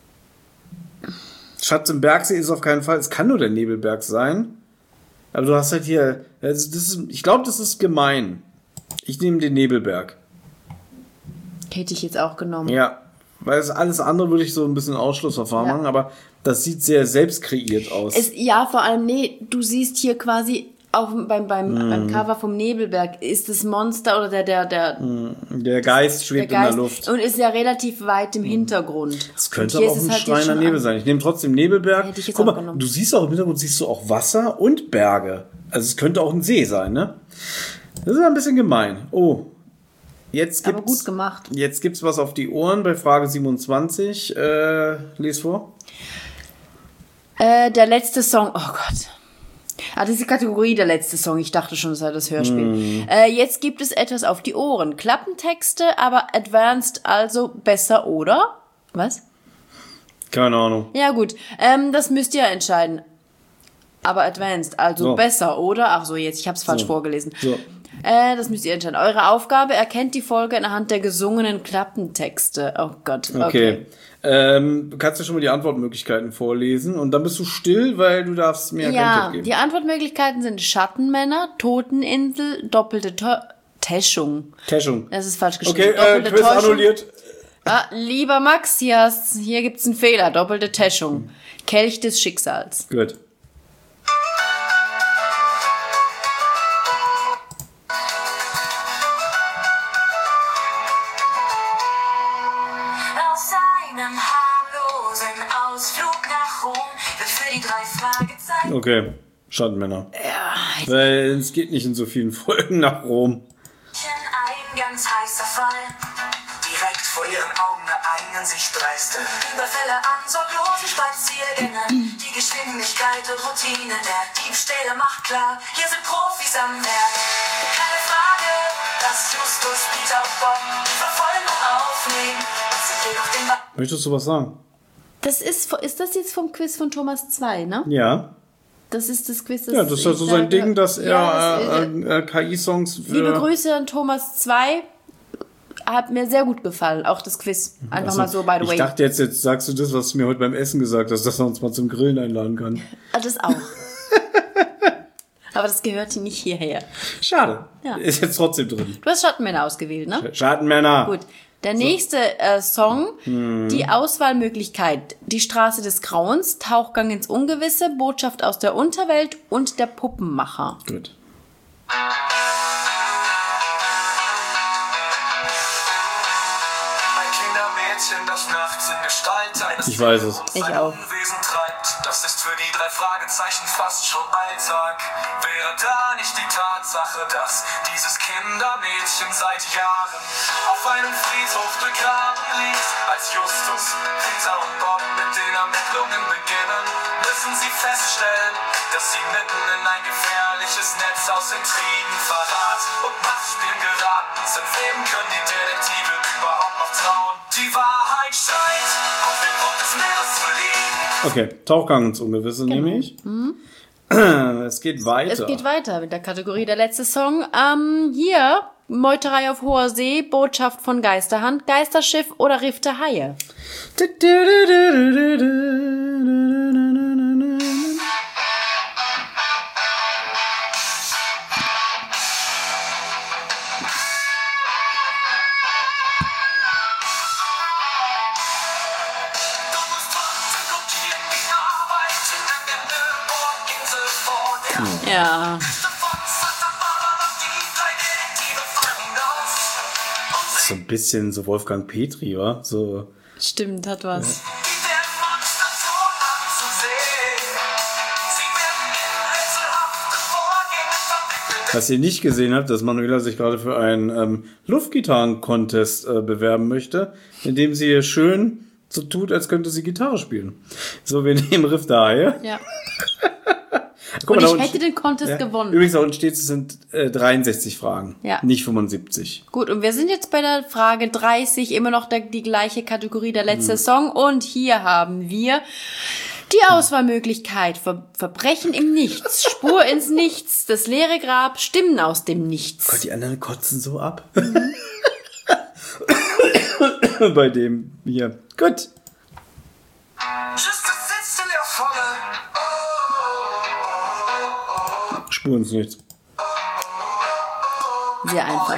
Schatz im Bergsee ist auf keinen Fall. Es kann nur der Nebelberg sein. Aber du hast halt hier. Also das ist, ich glaube, das ist gemein. Ich nehme den Nebelberg. hätte ich jetzt auch genommen. Ja. Weil das alles andere würde ich so ein bisschen Ausschlussverfahren Ja. machen. Aber das sieht sehr selbst kreiert aus. Es, ja, vor allem, nee, du siehst hier quasi auch beim, beim, Mhm. beim Cover vom Nebelberg ist das Monster oder der, der, der, der Geist der schwebt Geist in der Luft. und ist ja relativ weit im Hintergrund. Das könnte Und hier aber auch ist es ein halt jetzt schreiender schon Nebel an- sein. Ich nehme trotzdem Nebelberg. Hätte ich jetzt Guck auch mal, genommen. du siehst auch im Hintergrund siehst du auch Wasser und Berge. Also es könnte auch ein See sein, ne? Das ist ein bisschen gemein. Oh, jetzt gibt's Aber gut gemacht. Jetzt gibt's was auf die Ohren bei Frage siebenundzwanzig. Äh, les vor. Äh, der letzte Song, oh Gott. Ah, das ist die Kategorie der letzte Song. Ich dachte schon, das sei das Hörspiel. Mhm. Äh, jetzt gibt es etwas auf die Ohren. Klappentexte, aber advanced, also besser, oder? Was? Keine Ahnung. Ja, gut. Ähm, das müsst ihr entscheiden. Aber advanced, also So. besser, oder? Ach so, jetzt, ich hab's falsch So. vorgelesen. So. Äh, das müsst ihr entscheiden. Eure Aufgabe, erkennt die Folge anhand der gesungenen Klappentexte. Oh Gott, okay. Okay. Ähm, du kannst ja schon mal die Antwortmöglichkeiten vorlesen und dann bist du still, weil du darfst mir ja keinen Ja, Tipp geben. die Antwortmöglichkeiten sind Schattenmänner, Toteninsel, doppelte Tä- Täschung. Täschung. Das ist falsch geschrieben. Okay, äh, Doppelte Quiz Täuschung. annulliert. Ah, lieber Max, hier, hast, hier gibt's einen Fehler. Doppelte Täschung. Kelch des Schicksals. Gut. Aus einem harmlosen Ausflug nach Rom wird für die drei Fragezeichen Okay. Schattenmänner. Ja. Weil es geht nicht in so vielen Folgen nach Rom. ein ganz heißer Fall. Direkt vor ihren Augen ereignen sich dreiste. Überfälle an sorglosen Spaziergängern. Die Geschwindigkeit und Routine der Diebstähle macht klar. Hier sind Profis am Werk. Keine Frage, dass Justus, Peter und Bob die Verfolgung aufnehmen. Sie gehen auf den Ba- Möchtest du was sagen? Das ist, ist das jetzt vom Quiz von Thomas zwei, ne? Ja. Das ist das Quiz, das Ja, das ist ja so ich sein sage- Ding, dass er Ja, das- äh, äh, K I-Songs für... Liebe Grüße an Thomas zwei. Hat mir sehr gut gefallen, auch das Quiz. Einfach Also, mal so, by the ich way. dachte jetzt, jetzt sagst du das, was du mir heute beim Essen gesagt hast, dass er uns mal zum Grillen einladen kann. Ah, das auch. Aber das gehört nicht hierher. Schade. Ja. Ist jetzt trotzdem drin. Du hast Schattenmänner ausgewählt, ne? Schattenmänner. Gut. Der nächste äh, Song, die Auswahlmöglichkeit, die Straße des Grauens, Tauchgang ins Ungewisse, Botschaft aus der Unterwelt und der Puppenmacher. Gut. Ein Kindermädchen, das nachts in Gestalt eines Ich weiß es. Ich auch. Unwesen treibt. Das ist für die drei drei Fragezeichen fast schon Alltag. Wäre da nicht die Tatsache, dass dieses Kindermädchen seit Jahren auf einem Friedhof begraben liegt? Als Justus, Rita und Bob mit den Ermittlungen beginnen, müssen sie feststellen, dass sie mitten in ein gefährliches Netz aus Intrigen, Verrat und Machtspielen geraten sind. Wem können die Detektive überhaupt noch trauen? Die Wahrheit scheint auf dem Grund des Meeres zu liegen. Okay, Tauchgang ins Ungewisse nehme ich. Mhm. Es geht weiter. Es geht weiter mit der Kategorie der letzte Song. Ähm, hier, Meuterei auf hoher See, Botschaft von Geisterhand, Geisterschiff oder Riff der Haie. Ja. So ein bisschen so Wolfgang Petri, wa? So. Stimmt, hat was. Ja. Was ihr nicht gesehen habt, dass Manuela sich gerade für einen ähm, Luftgitarren-Contest äh, bewerben möchte, indem sie hier schön so tut, als könnte sie Gitarre spielen. So, wir nehmen Riff der Haie. Ja. Guck und mal, ich unten, hätte den Contest ja, gewonnen. Übrigens, da unten steht, es sind äh, dreiundsechzig Fragen, ja. nicht fünfundsiebzig. Gut, und wir sind jetzt bei der Frage dreißig, immer noch der, die gleiche Kategorie, der letzte hm. Song. Und hier haben wir die Auswahlmöglichkeit. Ver- Verbrechen im Nichts, Spur ins Nichts, das leere Grab, Stimmen aus dem Nichts. Gott, die anderen kotzen so ab. Mhm. Bei dem hier. Gut. Spur ins Nichts. Sehr einfach.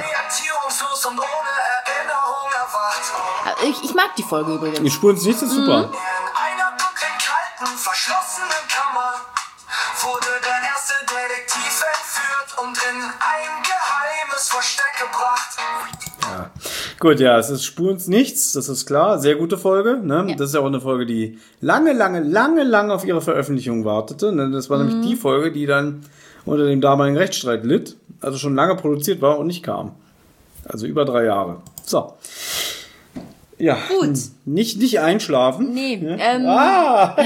Ich, ich mag die Folge übrigens. Die Spur ins Nichts ist super. In einer dunklen, kalten, verschlossenen Kammer wurde der erste Detektiv entführt und in ein geheimes Versteck gebracht. Ja. Gut, ja, es ist Spur ins Nichts, das ist klar. Sehr gute Folge. Ne? Ja. Das ist ja auch eine Folge, die lange, lange, lange, lange auf ihre Veröffentlichung wartete. Ne? Das war mhm. nämlich die Folge, die dann unter dem damaligen Rechtsstreit litt, also schon lange produziert war und nicht kam. Also über drei Jahre. So. Ja. Gut. Nicht, nicht einschlafen. Nee. Ja? Ähm, ah!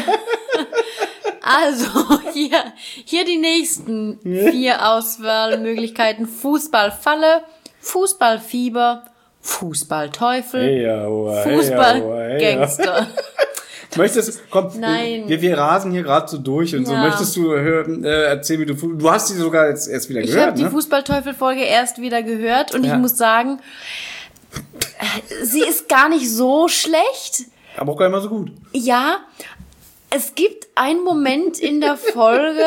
Also, hier, hier die nächsten vier Auswahlmöglichkeiten. Fußballfalle, Fußballfieber, Fußballteufel, hey, ja, oh, Fußballgangster. Hey, ja. Möchtest komm, Nein. Wir, wir rasen hier gerade so durch und ja. so. Möchtest du hören, äh, erzählen, wie du, du hast sie sogar jetzt erst wieder ich gehört, Ich habe ne? die Fußballteufel-Folge erst wieder gehört und ja. ich muss sagen, sie ist gar nicht so schlecht. Aber auch gar nicht mal so gut. Ja, es gibt einen Moment in der Folge,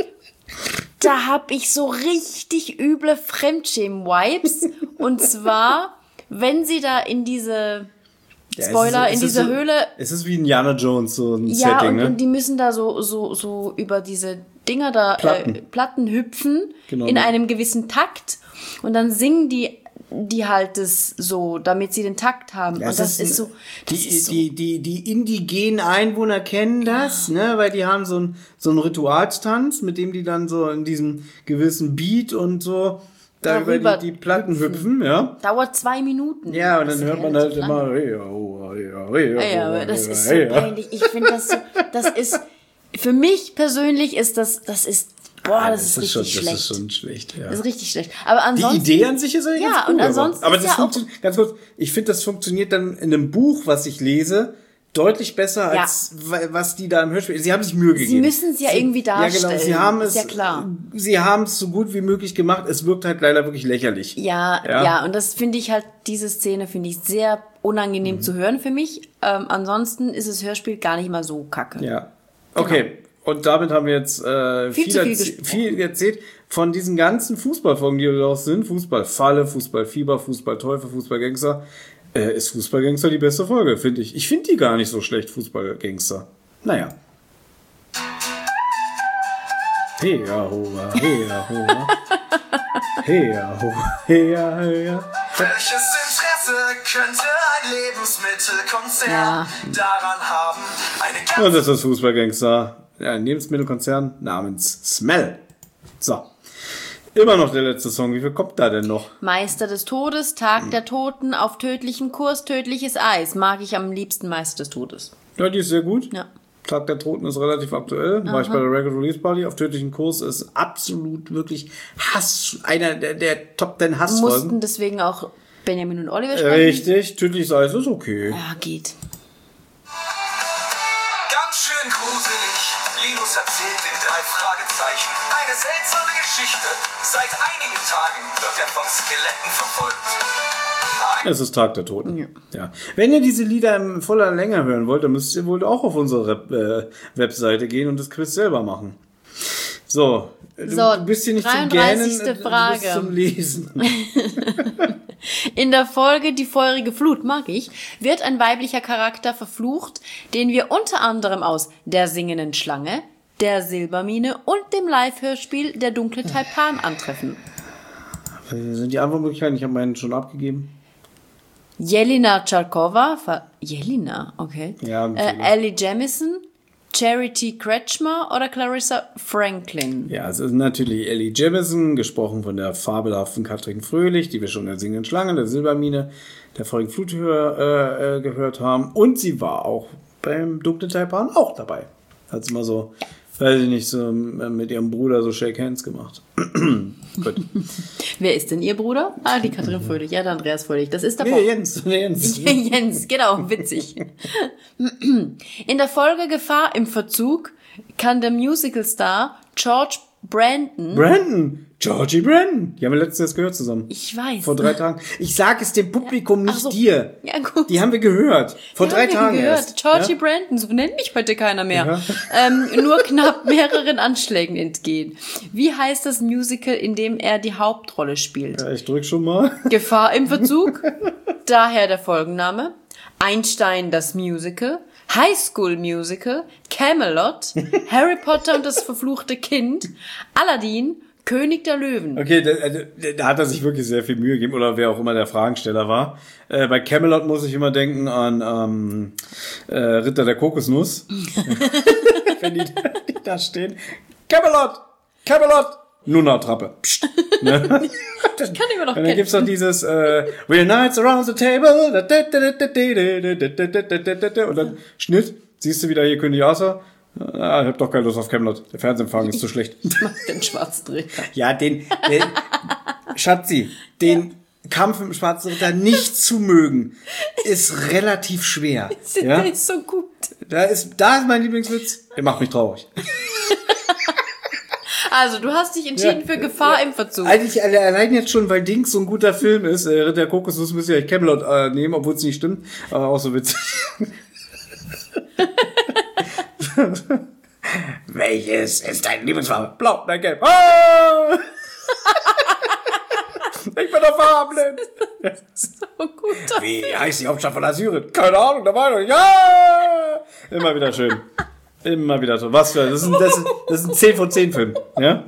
da habe ich so richtig üble Fremdschämen-Vibes. Und zwar, wenn sie da in diese Spoiler, ja, es ist, es in dieser so, Höhle. Es ist wie Indiana Jones, so ein ja, Setting, und, ne? und die müssen da so, so, so über diese Dinger da, Platten, äh, Platten hüpfen, genau. in einem gewissen Takt. Und dann singen die, die halt das so, damit sie den Takt haben. Ja, und das ist, ist so, das die, ist so. Die, die, die indigenen Einwohner kennen das, ja. ne, weil die haben so ein, so ein Ritualstanz, mit dem die dann so in diesem gewissen Beat und so, da über die, die Platten hüpfen. hüpfen, ja. Dauert zwei Minuten. Ja, und dann hört man halt lang. immer, hey, oh, hey, oh, hey, oh, ja, aber das hey, ist so hey, peinlich. Ich finde das so, das ist, für mich persönlich ist das, das ist, boah, das, das ist richtig schon, schlecht. Das ist schon schlecht, ja. Das ist richtig schlecht. Aber ansonsten. Die Idee an sich ist ja, ja cool, und ansonsten. Aber, aber ist das ja funktioniert, ganz kurz, ich finde, das funktioniert dann in einem Buch, was ich lese, deutlich besser, ja. als was die da im Hörspiel. Sie haben sich Mühe gegeben. Sie müssen es ja sie, irgendwie darstellen. Ja, genau. Sie haben es, ist ja klar. Sie haben es so gut wie möglich gemacht. Es wirkt halt leider wirklich lächerlich. Ja, ja, ja. Und das finde ich halt, diese Szene finde ich sehr unangenehm mhm. zu hören für mich. Ähm, ansonsten ist das Hörspiel gar nicht mal so kacke. Ja. Okay. Genau. Und damit haben wir jetzt äh, viel, viel, viel, viel erzählt von diesen ganzen Fußballfolgen, die da sind. Fußballfalle, Fußballfieber, Fußballteufel, Fußballgangster. Äh, ist Fußballgangster die beste Folge, finde ich. Ich finde die gar nicht so schlecht, Fußballgangster. Naja. Hey, ja, hoa, hey, ja, hoa. Hey, ja, hoa, hey, ja, hey, ja. Welches Interesse könnte ein Lebensmittelkonzern ja. daran haben? Eine Und das ist Fußballgangster. ein Lebensmittelkonzern namens Smell. So. Immer noch der letzte Song. Wie viel kommt da denn noch? Meister des Todes, Tag der Toten, auf tödlichem Kurs, tödliches Eis. Mag ich am liebsten Meister des Todes. Ja, die ist sehr gut. Ja. Tag der Toten ist relativ aktuell. War ich bei der Record Release Party. Auf tödlichen Kurs ist absolut wirklich Hass, einer der, der Top Ten Hassfolgen. Mussten deswegen auch Benjamin und Oliver sprechen. Richtig, tödliches Eis ist okay. Ja, geht. Ganz schön gruselig. Linus erzählt den drei Fragezeichen eine seltsame Geschichte. Seit einigen Tagen wird er von Skeletten verfolgt. Es ist Tag der Toten. Ja. Ja. Wenn ihr diese Lieder in voller Länge hören wollt, dann müsst ihr wohl auch auf unsere Rap- äh, Webseite gehen und das Quiz selber machen. So, du, So, du bist hier nicht zum Gähnen, du Frage. bist zum Lesen. In der Folge Die feurige Flut, mag ich, wird ein weiblicher Charakter verflucht, den wir unter anderem aus Der singenden Schlange, Der Silbermine und dem Live-Hörspiel Der dunkle Taipan antreffen. Sind die Antwortmöglichkeiten? Ich habe meinen schon abgegeben. Jelena Tscharkova, ver- Jelena, okay. Ja, äh, Ellie Jamison, Charity Kretschmer oder Clarissa Franklin? Ja, es ist natürlich Ellie Jamison, gesprochen von der fabelhaften Katrin Fröhlich, die wir schon in der singenden Schlange, der Silbermine, der feurigen Flut äh, äh, gehört haben. Und sie war auch beim dunklen Taipan auch dabei. Hat sie mal so, weiß ich nicht, so mit ihrem Bruder so Shake Hands gemacht. Gut. Wer ist denn ihr Bruder? Ah, die Katrin Fröhlich, ja, der Andreas Fröhlich. Das ist der Nee, Jens, nee, Jens. Jens, genau, witzig. In der Folge Gefahr im Verzug kann der Musicalstar George Brandon... Brandon! Georgie Brandon! Die haben wir letztens gehört zusammen. Ich weiß. Vor drei Tagen. Ich sag es dem Publikum, nicht Ach so. dir. Ja, gut. Die haben wir gehört. Vor Die drei haben wir Tagen gehört. erst. Georgie Ja? Brandon, so nennt mich heute keiner mehr. Ähm, nur knapp mehreren Anschlägen entgehen. Wie heißt das Musical, in dem er die Hauptrolle spielt? Ja, ich drück schon mal. Gefahr im Verzug, daher der Folgenname. Einstein, das Musical. High School Musical. Camelot. Harry Potter und das verfluchte Kind. Aladdin. König der Löwen. Okay, da, da, da hat er sich wirklich sehr viel Mühe gegeben, oder wer auch immer der Fragensteller war. Äh, bei Camelot muss ich immer denken an ähm, äh, Ritter der Kokosnuss. Wenn die, die da stehen. Camelot! Camelot! Nunna-Trappe. Psst. Ne? Das kann ich mir doch Und dann kennen. gibt's noch dieses äh, We're nights around the table. Und dann Schnitt. Siehst du wieder hier König Arthur? Ah, ich hab doch keine Lust auf Camelot. Der Fernsehempfang ist zu schlecht. Mach den Schwarzdreher. Ja, den, den Schatzi, den Kampf im Schwarzen Ritter nicht zu mögen, ist relativ schwer. Ja? Der ist so gut. Da ist, da ist mein Lieblingswitz. Der macht mich traurig. Also, du hast dich entschieden Ja. für Gefahr im Verzug. Eigentlich alle- allein jetzt schon, weil Dings so ein guter Film ist. Äh, Ritter der Kokosnuss müsst ihr euch Camelot äh, nehmen, obwohl es nicht stimmt. Aber auch so witzig. Welches ist dein Lieblingsfarbe? Blau, nein, gelb. Ah! Ich bin doch farbenblind. So gut. Wie heißt die Hauptstadt von Assyrien? Keine Ahnung, da war ich. Ja! Immer wieder schön. Immer wieder so. Was für, das ist ein, das ist, das ist ein zehn von zehn Film. Ja?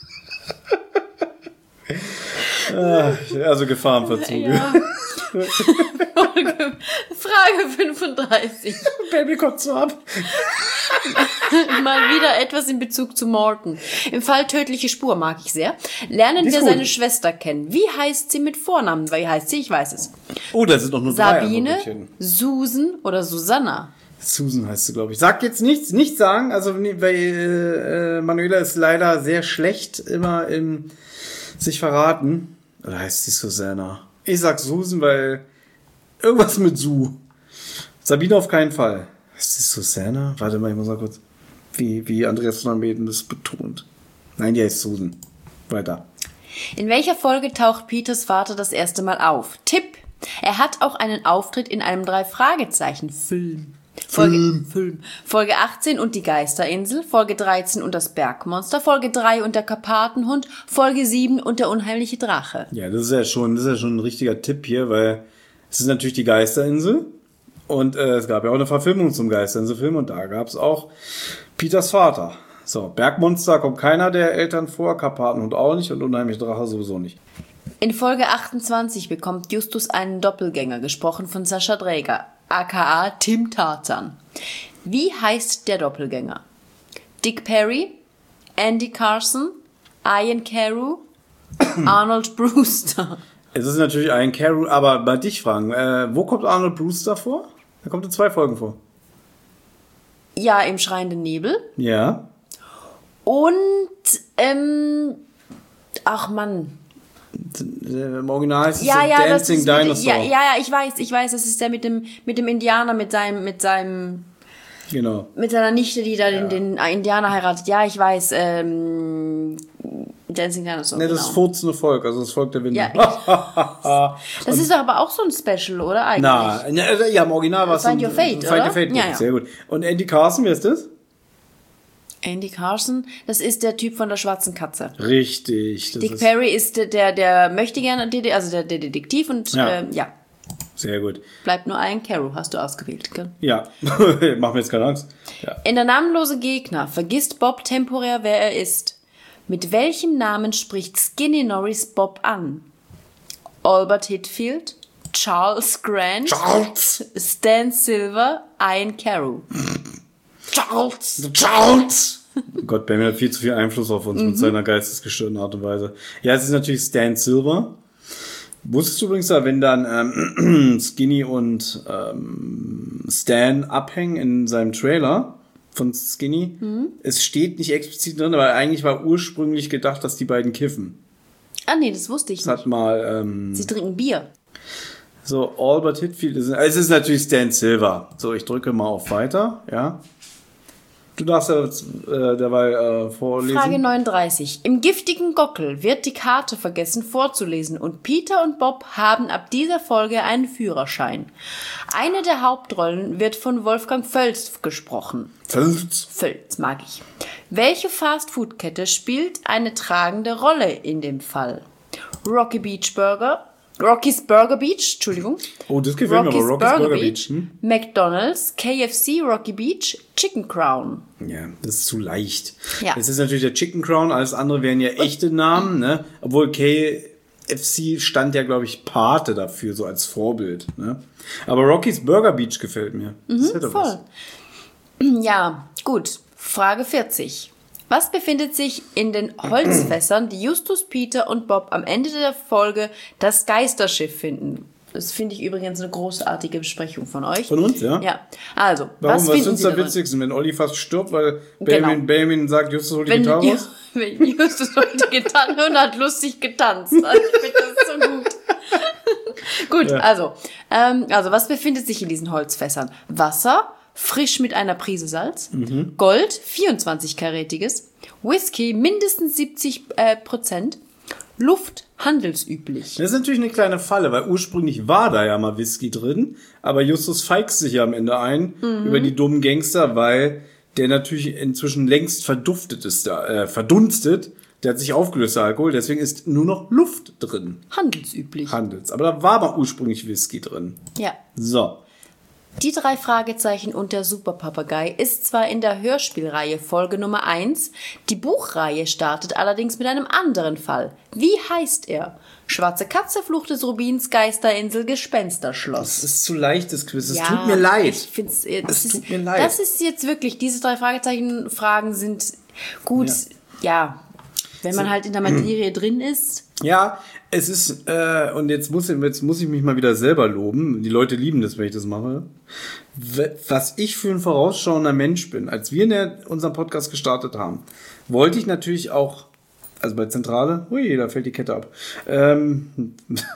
Ah, also Gefahr im Verzug. Ja. Folge, Frage fünfunddreißig. Baby kotzt so ab. Mal wieder etwas in Bezug zu Morton. Im Fall tödliche Spur mag ich sehr. Lernen Die ist wir gut. seine Schwester kennen. Wie heißt sie mit Vornamen? Wie heißt sie? Ich weiß es. Oh, da sind noch nur drei Sabine, Antwortmöglichkeiten. Susan oder Susanna? Susan heißt sie, glaube ich. Sag jetzt nichts, nichts sagen. Also, weil äh, Manuela ist leider sehr schlecht immer im sich verraten. Oder heißt sie Susanna? Ich sag Susan, weil irgendwas mit Su. Sabine auf keinen Fall. Ist das Susanna? Warte mal, ich muss mal kurz. Wie, wie Andreas von Ameden das betont. Nein, die heißt Susan. Weiter. In welcher Folge taucht Peters Vater das erste Mal auf? Tipp. Er hat auch einen Auftritt in einem Drei-Fragezeichen-Film. Folge, Film. Film. Folge achtzehn und die Geisterinsel, Folge dreizehn und das Bergmonster, Folge drei und der Karpatenhund, Folge sieben und der unheimliche Drache. Ja, das ist ja schon, das ist ja schon ein richtiger Tipp hier, weil es ist natürlich die Geisterinsel und äh, es gab ja auch eine Verfilmung zum Geisterinsel-Film und da gab es auch Peters Vater. So, Bergmonster kommt keiner der Eltern vor, Karpatenhund auch nicht und unheimliche Drache sowieso nicht. In Folge achtundzwanzig bekommt Justus einen Doppelgänger, gesprochen von Sascha Draeger, aka Tim Tarzan. Wie heißt der Doppelgänger? Dick Perry, Andy Carson, Ian Carew, Arnold Brewster. Es ist natürlich Ian Carew, aber bei dich fragen, äh, wo kommt Arnold Brewster vor? Da kommt in zwei Folgen vor. Ja, im schreienden Nebel. Ja. Und, ähm, ach Mann. Im Original ist es Ja, so ja, das Dancing ist mit, Dinosaur. ja, ja, ja, ich weiß, ich weiß, das ist der mit dem, mit dem Indianer, mit seinem, mit seinem, Genau. mit seiner Nichte, die da Ja. den, den Indianer heiratet. Ja, ich weiß, ähm, Dancing Dinosaur. Ne, das genau. ist furzende Volk, also das Volk der Winde. Ja, Das ist doch aber auch so ein Special, oder eigentlich? Na, ne, ja, im Original war es Find so Your Fate, Find oder? Your Fate, Ja, ja. sehr gut. Und Andy Carson, wer ist das? Andy Carson, das ist der Typ von der schwarzen Katze. Richtig. Das Dick ist Perry ist der, der, der möchte gerne, also der, der Detektiv und Ja. ja. Ähm, ja, sehr gut. bleibt nur ein Carew, hast du ausgewählt. Gell? Ja, mach mir jetzt keine Angst. Ja. In der namenlose Gegner vergisst Bob temporär, wer er ist. Mit welchem Namen spricht Skinny Norris Bob an? Albert Hitfield, Charles Grant, Charles! Stan Silver, Ian Carew. Charles! Charles! Gott, Benjamin hat viel zu viel Einfluss auf uns Mhm. mit seiner geistesgestörten Art und Weise. Ja, es ist natürlich Stan Silver. Wusstest du übrigens, da, wenn dann ähm, Skinny und ähm, Stan abhängen in seinem Trailer von Skinny, Mhm. es steht nicht explizit drin, aber eigentlich war ursprünglich gedacht, dass die beiden kiffen. Ah nee, das wusste ich Das nicht. hat mal ähm, Sie trinken Bier. so Albert Hitfield. Ist, es ist natürlich Stan Silver. So, ich drücke mal auf Weiter, ja. Du darfst ja äh, derweil äh, vorlesen. Frage neununddreißig. Im giftigen Gockel wird die Karte vergessen vorzulesen und Peter und Bob haben ab dieser Folge einen Führerschein. Eine der Hauptrollen wird von Wolfgang Völz gesprochen. Völz. Völz mag ich. Welche Fastfood-Kette spielt eine tragende Rolle in dem Fall? Rocky Beach Burger, Rocky's Burger Beach, Entschuldigung. Oh, das gefällt mir aber. Rocky's Burger Beach. Hm? McDonald's, K F C, Rocky Beach, Chicken Crown. Ja, das ist zu leicht. Ja. Es ist natürlich der Chicken Crown, alles andere wären ja echte Namen, ne? Obwohl K F C stand ja, glaube ich, Pate dafür, so als Vorbild, ne? Aber Rocky's Burger Beach gefällt mir. Das hätte was. Voll. Ja, gut. Frage vierzig. Was befindet sich in den Holzfässern, die Justus, Peter und Bob am Ende der Folge das Geisterschiff finden? Das finde ich übrigens eine großartige Besprechung von euch. Von uns, ja? Ja. Also, Warum, was was finden findest Sie du am darin? witzigsten, wenn Olli fast stirbt, weil Genau. Benjamin, Benjamin sagt, Justus, hol die Wenn, Gitarre raus? wenn Justus heute getan und hat lustig getanzt. Also ich finde das so gut. Gut, Ja. also, ähm, also was befindet sich in diesen Holzfässern? Wasser, frisch mit einer Prise Salz, Mhm. Gold, vierundzwanzig-karätiges, Whisky, mindestens siebzig äh, Prozent, Luft, handelsüblich. Das ist natürlich eine kleine Falle, weil ursprünglich war da ja mal Whisky drin, aber Justus feigst sich ja am Ende ein Mhm. über die dummen Gangster, weil der natürlich inzwischen längst verduftet ist, da, äh, verdunstet. Der hat sich aufgelöst, der Alkohol, deswegen ist nur noch Luft drin. Handelsüblich. Handels. Aber da war mal ursprünglich Whisky drin. Ja. So. Die drei Fragezeichen und der Superpapagei ist zwar in der Hörspielreihe Folge Nummer eins, die Buchreihe startet allerdings mit einem anderen Fall. Wie heißt er? Schwarze Katze, Flucht des Rubins, Geisterinsel, Gespensterschloss. Das ist zu leicht, das Quiz. Es Ja, tut mir leid. Ich find's, äh, das Es ist, tut mir leid. Das ist jetzt wirklich, diese drei Fragezeichen-Fragen sind gut, ja. Wenn man halt in der Materie drin ist. Ja, es ist, äh, und jetzt muss, jetzt muss ich mich mal wieder selber loben. Die Leute lieben das, wenn ich das mache. W- Was ich für ein vorausschauender Mensch bin. Als wir in der, unseren Podcast gestartet haben, wollte ich natürlich auch, also bei Zentrale, ui, da fällt die Kette ab, ähm,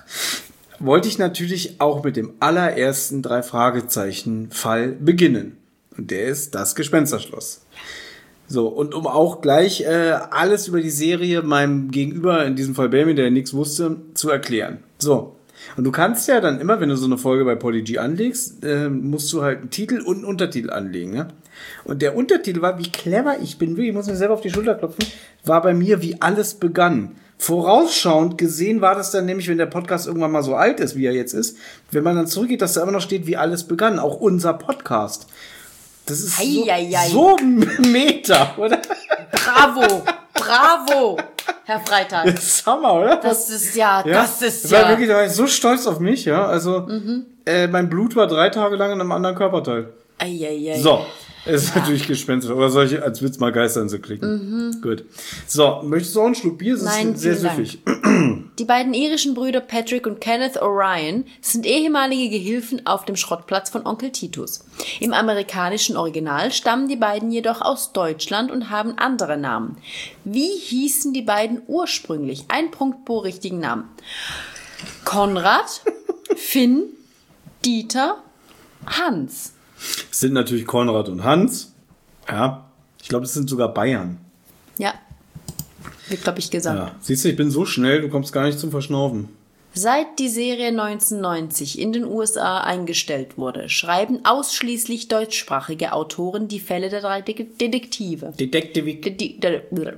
wollte ich natürlich auch mit dem allerersten Drei-Fragezeichen-Fall beginnen. Und der ist das Gespensterschloss. So, und um auch gleich äh, alles über die Serie meinem Gegenüber, in diesem Fall Benjamin, der nichts wusste, zu erklären. So, und du kannst ja dann immer, wenn du so eine Folge bei Polyg anlegst, äh, musst du halt einen Titel und einen Untertitel anlegen. Ne? Und der Untertitel war, wie clever ich bin, wirklich, ich muss mir selber auf die Schulter klopfen, war bei mir, wie alles begann. Vorausschauend gesehen war das dann nämlich, wenn der Podcast irgendwann mal so alt ist, wie er jetzt ist, wenn man dann zurückgeht, dass da immer noch steht, wie alles begann, auch unser Podcast. Das ist so, Eieiei. so meta, oder? Bravo, bravo, Herr Freitag. Das ist Hammer, oder? Das ist ja, Ja, das ist das war ja. wirklich, da war ich so stolz auf mich, ja. Also, äh, mein Blut war drei Tage lang in einem anderen Körperteil. Eieiei. So. Es ist ja. natürlich gespenstisch. Oder soll ich als Witz mal Geistern so klicken? Mhm. Gut. So, möchtest du auch einen Schluck Bier? Das Nein, ist sehr süffig. Die beiden irischen Brüder Patrick und Kenneth O'Ryan sind ehemalige Gehilfen auf dem Schrottplatz von Onkel Titus. Im amerikanischen Original stammen die beiden jedoch aus Deutschland und haben andere Namen. Wie hießen die beiden ursprünglich? Ein Punkt pro richtigen Namen. Konrad, Finn, Dieter, Hans. Es sind natürlich Konrad und Hans. Ja, ich glaube, es sind sogar Bayern. Ja, wird, glaube ich, gesagt. Ja. Siehst du, ich bin so schnell, du kommst gar nicht zum Verschnaufen. Seit die Serie neunzehnhundertneunzig in den U S A eingestellt wurde, schreiben ausschließlich deutschsprachige Autoren die Fälle der drei De- Detektive. Detektive. De- de- de-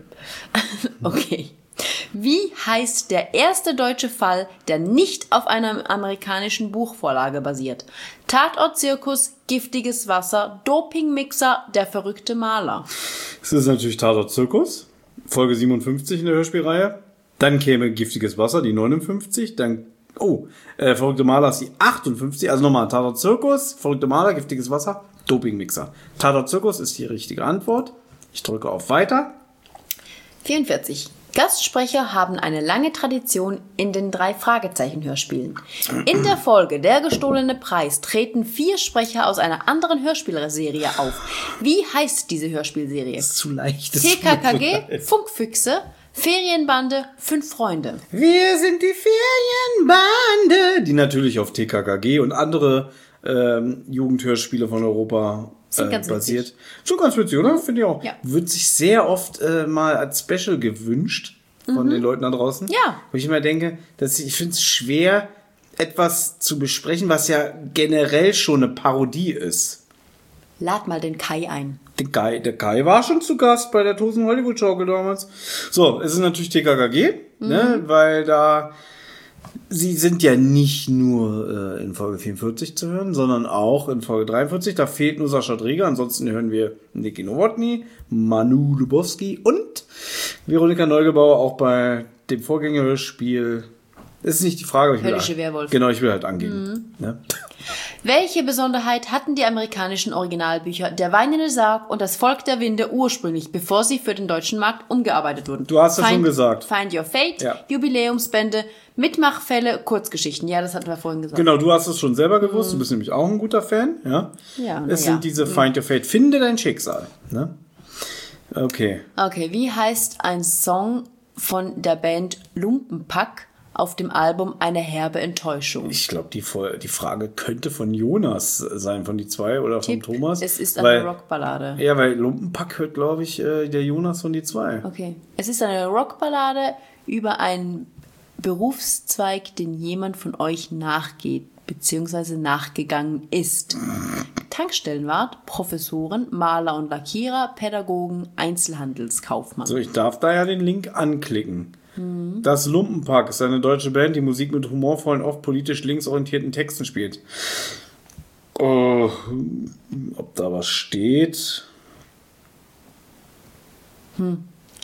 okay. Wie heißt der erste deutsche Fall, der nicht auf einer amerikanischen Buchvorlage basiert? Tatort-Zirkus, giftiges Wasser, Dopingmixer, der verrückte Maler. Das ist natürlich Tatort-Zirkus, Folge siebenundfünfzig in der Hörspielreihe. Dann käme giftiges Wasser, die neunundfünfzig. Dann, oh, äh, verrückte Maler ist die achtundfünfzig. Also nochmal, Tatort-Zirkus, verrückte Maler, giftiges Wasser, Dopingmixer. Tatort-Zirkus ist die richtige Antwort. Ich drücke auf Weiter. vierundvierzig. Gastsprecher haben eine lange Tradition in den drei Fragezeichen-Hörspielen. In der Folge Der gestohlene Preis treten vier Sprecher aus einer anderen Hörspielserie auf. Wie heißt diese Hörspielserie? Das ist zu leicht. T K K G, Funkfüchse, Ferienbande, Fünf Freunde. Wir sind die Ferienbande, die natürlich auf T K K G und andere ähm, Jugendhörspiele von Europa Sind ganz äh, basiert. witzig. Schon ganz witzig, oder? Finde ich auch. Ja. Wird sich sehr oft äh, mal als Special gewünscht von mhm. den Leuten da draußen. Ja. Wo ich immer denke, dass ich, ich finde es schwer, etwas zu besprechen, was ja generell schon eine Parodie ist. Lad mal den Kai ein. Der Kai, der Kai war schon zu Gast bei der Tosen Hollywood Schaukel damals. So, es ist natürlich T K K G, mhm. ne, weil da sie sind ja nicht nur äh, in Folge vierundvierzig zu hören, sondern auch in Folge dreiundvierzig. Da fehlt nur Sascha Dreger. Ansonsten hören wir Niki Nowotny, Manu Lubowski und Veronika Neugebauer auch bei dem Vorgängerhörspiel. Das ist nicht die Frage. Ich will Höllische halt, Werwolf. Genau, ich will halt angeben. Mhm. Ne? Welche Besonderheit hatten die amerikanischen Originalbücher Der weinende Sarg und Das Volk der Winde ursprünglich, bevor sie für den deutschen Markt umgearbeitet wurden? Du hast es schon gesagt. Find Your Fate, ja. Jubiläumsbände, Mitmachfälle, Kurzgeschichten. Ja, das hatten wir vorhin gesagt. Genau, du hast es schon selber gewusst. Mhm. Du bist nämlich auch ein guter Fan. Ja, ja Es ja. sind diese Find Your Fate. Finde dein Schicksal. Ne? Okay. Okay, wie heißt ein Song von der Band Lumpenpack auf dem Album Eine herbe Enttäuschung? Ich glaube, die, die Frage könnte von Jonas sein, von die zwei oder Tipp, von Thomas. Es ist eine weil, Rockballade. Ja, weil Lumpenpack hört, glaube ich, der Jonas von die zwei. Okay. Es ist eine Rockballade über einen Berufszweig, den jemand von euch nachgeht, beziehungsweise nachgegangen ist. Tankstellenwart, Professoren, Maler und Lackierer, Pädagogen, Einzelhandelskaufmann. So, ich darf da ja den Link anklicken. Mhm. Das Lumpenpack ist eine deutsche Band, die Musik mit humorvollen, oft politisch linksorientierten Texten spielt. Oh, ob da was steht? Hm.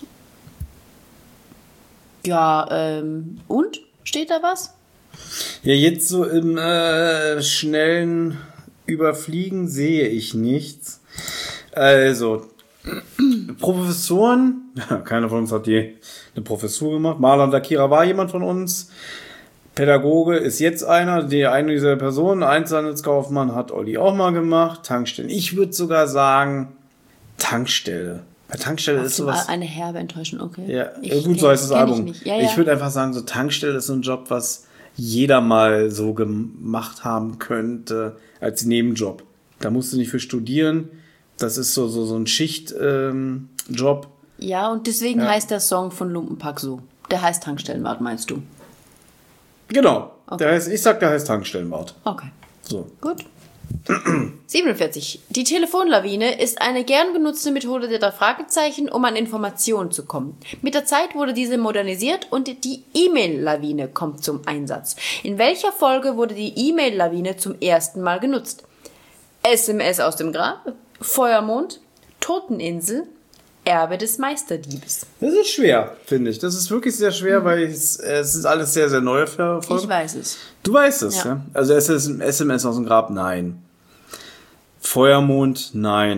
Ja, ähm, und? Steht da was? Ja, jetzt so im äh, schnellen Überfliegen sehe ich nichts. Also, Professoren, keiner von uns hat je eine Professur gemacht. Maler und Lackierer war jemand von uns. Pädagoge ist jetzt einer, die eine dieser Personen. Einzelhandelskaufmann hat Olli auch mal gemacht. Tankstellen. Ich würde sogar sagen, Tankstelle. Bei Tankstelle Auf ist sowas. Eine herbe Enttäuschung, okay. Ja, ich, gut, so heißt das Album. Ich, ja, ich ja. würde einfach sagen, so Tankstelle ist so ein Job, was jeder mal so gemacht haben könnte als Nebenjob. Da musst du nicht für studieren. Das ist so, so, so ein Schichtjob. Ähm, Job. Ja, und deswegen ja. heißt der Song von Lumpenpack so. Der heißt Tankstellenwart, meinst du? Genau. Okay. Der heißt, ich sag, der heißt Tankstellenwart. Okay. So. Gut. siebenundvierzig. Die Telefonlawine ist eine gern genutzte Methode der drei Fragezeichen, um an Informationen zu kommen. Mit der Zeit wurde diese modernisiert und die E-Mail-Lawine kommt zum Einsatz. In welcher Folge wurde die E-Mail-Lawine zum ersten Mal genutzt? S M S aus dem Grab, Feuermond, Toteninsel, Erbe des Meisterdiebes. Das ist schwer, finde ich. Das ist wirklich sehr schwer, mhm. weil es, es ist alles sehr, sehr neue Folgen. Ich weiß es. Du weißt es, ja. ja? Also S M S aus dem Grab, nein. Feuermond, nein.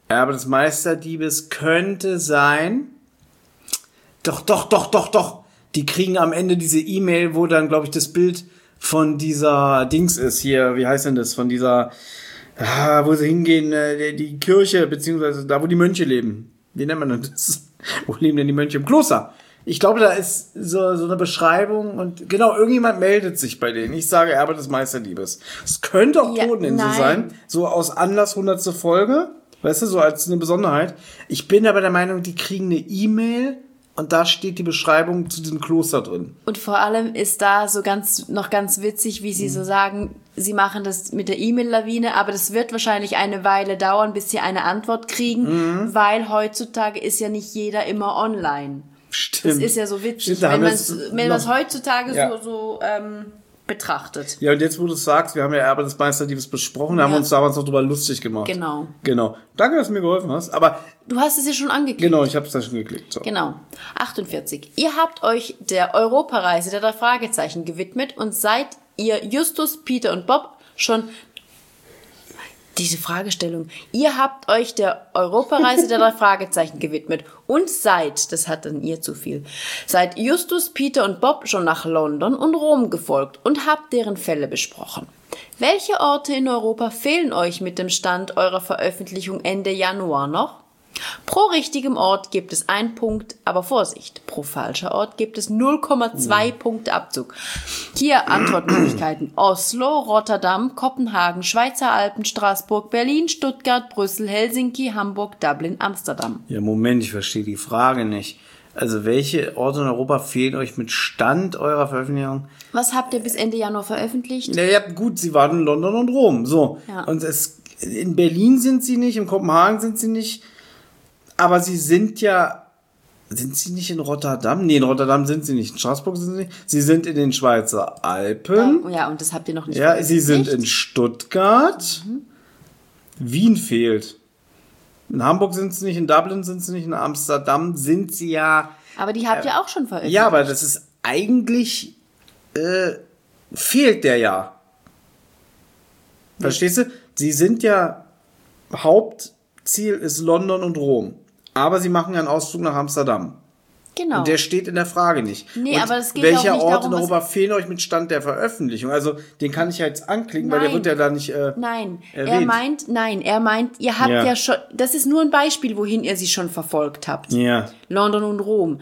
Erbe des Meisterdiebes könnte sein. Doch, doch, doch, doch, doch. Die kriegen am Ende diese E-Mail, wo dann, glaube ich, das Bild von dieser Dings ist hier. Wie heißt denn das? Von dieser, ah, wo sie hingehen, äh, die Kirche, beziehungsweise da, wo die Mönche leben. Wie nennt man das? Wo leben denn die Mönche? Im Kloster. Ich glaube, da ist so, so eine Beschreibung und genau, irgendjemand meldet sich bei denen. Ich sage Erbe des Meisterdiebes. Es könnte auch Ja, Toteninsel nein. sein. So aus Anlass hundertste Folge. Weißt du, so als eine Besonderheit. Ich bin aber der Meinung, die kriegen eine E-Mail und da steht die Beschreibung zu diesem Kloster drin. Und vor allem ist da so ganz noch ganz witzig, wie sie so sagen, sie machen das mit der E-Mail-Lawine, aber das wird wahrscheinlich eine Weile dauern, bis sie eine Antwort kriegen, weil heutzutage ist ja nicht jeder immer online. Stimmt. Das ist ja so witzig, Stimmt, da wenn haben wir man es jetzt wenn man es noch- heutzutage Ja. so, so ähm, betrachtet. Ja, und jetzt, wo du es sagst, wir haben ja Erbe des Meisterdiebes besprochen, da haben Ja. wir uns damals noch drüber lustig gemacht. Genau. Genau. Danke, dass du mir geholfen hast. Aber Du hast es ja schon angeklickt. genau, ich habe es da schon geklickt. So. Genau. achtundvierzig. Ihr habt euch der Europareise der drei Fragezeichen gewidmet und seid ihr Justus, Peter und Bob schon... Diese Fragestellung. Ihr habt euch der Europareise der drei Fragezeichen gewidmet und seid, das hat dann ihr zu viel, seid Justus, Peter und Bob schon nach London und Rom gefolgt und habt deren Fälle besprochen. Welche Orte in Europa fehlen euch mit dem Stand eurer Veröffentlichung Ende Januar noch? Pro richtigem Ort gibt es einen Punkt, aber Vorsicht, pro falscher Ort gibt es null Komma zwei Punkte Abzug. Hier Antwortmöglichkeiten: Oslo, Rotterdam, Kopenhagen, Schweizer Alpen, Straßburg, Berlin, Stuttgart, Brüssel, Helsinki, Hamburg, Dublin, Amsterdam. Ja, Moment, ich verstehe die Frage nicht. Also, welche Orte in Europa fehlen euch mit Stand eurer Veröffentlichung? Was habt ihr bis Ende Januar veröffentlicht? Naja, gut, sie waren in London und Rom. So. Ja. Und es, in Berlin sind sie nicht, in Kopenhagen sind sie nicht. Aber sie sind ja, sind sie nicht in Rotterdam? Nee, in Rotterdam sind sie nicht. In Straßburg sind sie nicht. Sie sind in den Schweizer Alpen. Ja, und das habt ihr noch nicht Ja, sie sind in veröffentlicht? Stuttgart. Wien fehlt. In Hamburg sind sie nicht, in Dublin sind sie nicht, in Amsterdam sind sie ja. Aber die habt ihr auch schon veröffentlicht. Ja, aber das ist eigentlich, äh, fehlt der ja. Verstehst du? Sie sind ja, Hauptziel ist London und Rom. Aber sie machen ja einen Ausflug nach Amsterdam. Genau. Und der steht in der Frage nicht. Nee, und aber es geht welcher auch nicht Ort darum, in Europa fehlen euch mit Stand der Veröffentlichung? Also, den kann ich ja jetzt anklicken, weil der Nein. wird ja da nicht äh, Nein, er erwähnt. meint, nein, er meint, ihr habt Ja. ja. schon, das ist nur ein Beispiel, wohin ihr sie schon verfolgt habt. Ja. London und Rom.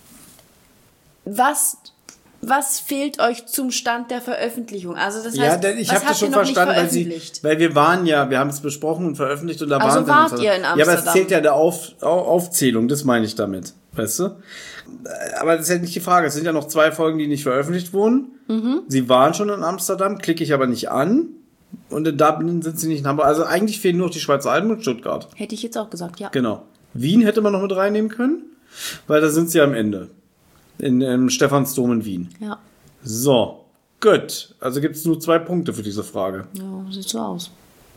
Was, was fehlt euch zum Stand der Veröffentlichung? Also das heißt, Ja, denn ich was habe das habt ihr schon noch nicht verstanden, weil sie, veröffentlicht? weil wir waren ja, wir haben es besprochen und veröffentlicht und da Also waren sie wart ihr in Ja, aber es Amsterdam. zählt ja der Auf, Au- Aufzählung, das meine ich damit, weißt du? Aber das ist ja nicht die Frage, es sind ja noch zwei Folgen, die nicht veröffentlicht wurden. Mhm. Sie waren schon in Amsterdam, klicke ich aber nicht an. Und in Dublin sind sie nicht in Hamburg. Also eigentlich fehlen nur noch die Schweizer Alpen und Stuttgart. Hätte ich jetzt auch gesagt, ja. Genau. Wien hätte man noch mit reinnehmen können, weil da sind sie am Ende. In, im Stephansdom in Wien. Ja, So, gut. Also gibt es nur zwei Punkte für diese Frage. ja, sieht so aus.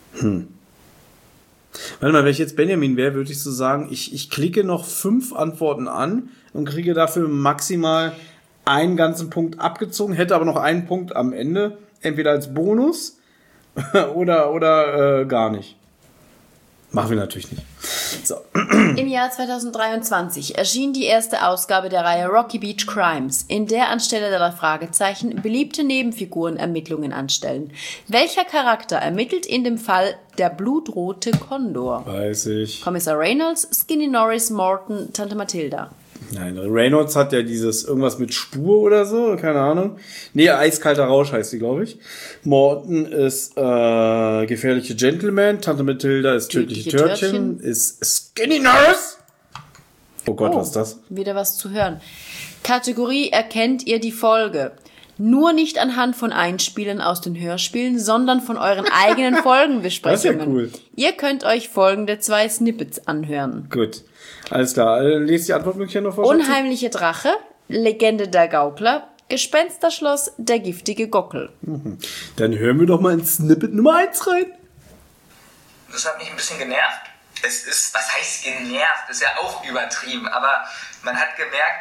Warte mal, wenn ich jetzt Benjamin wäre, würde ich so sagen, ich, ich klicke noch fünf Antworten an und kriege dafür maximal einen ganzen Punkt abgezogen, hätte aber noch einen Punkt am Ende, entweder als Bonus oder, oder äh, gar nicht. Machen wir natürlich nicht. So. Im Jahr zweitausenddreiundzwanzig erschien die erste Ausgabe der Reihe Rocky Beach Crimes, in der anstelle der drei Fragezeichen beliebte Nebenfiguren Ermittlungen anstellen. Welcher Charakter ermittelt in dem Fall der blutrote Kondor? Weiß ich. Kommissar Reynolds, Skinny Norris, Morton, Tante Mathilda. Nein, Reynolds hat ja dieses irgendwas mit Spur oder so, keine Ahnung. Nee, eiskalter Rausch heißt sie, glaube ich. Morton ist äh, gefährliche Gentleman, Tante Mathilda ist tödliche, Tödliche Törtchen, Törtchen. ist Skinny Norris. Oh Gott, Oh, was ist das? Wieder was zu hören. Kategorie erkennt ihr die Folge. Nur nicht anhand von Einspielen aus den Hörspielen, sondern von euren eigenen Folgenbesprechungen. Das ist ja cool. Ihr könnt euch folgende zwei Snippets anhören. Gut, alles klar. Äh, Lest die Antwortmöglichkeiten noch vor. Schatzi? Unheimliche Drache, Legende der Gaukler, Gespensterschloss, der giftige Gockel. Dann hören wir doch mal in Snippet Nummer eins rein. Das hat mich ein bisschen genervt. Es ist, was heißt genervt? Das ist ja auch übertrieben. Aber man hat gemerkt,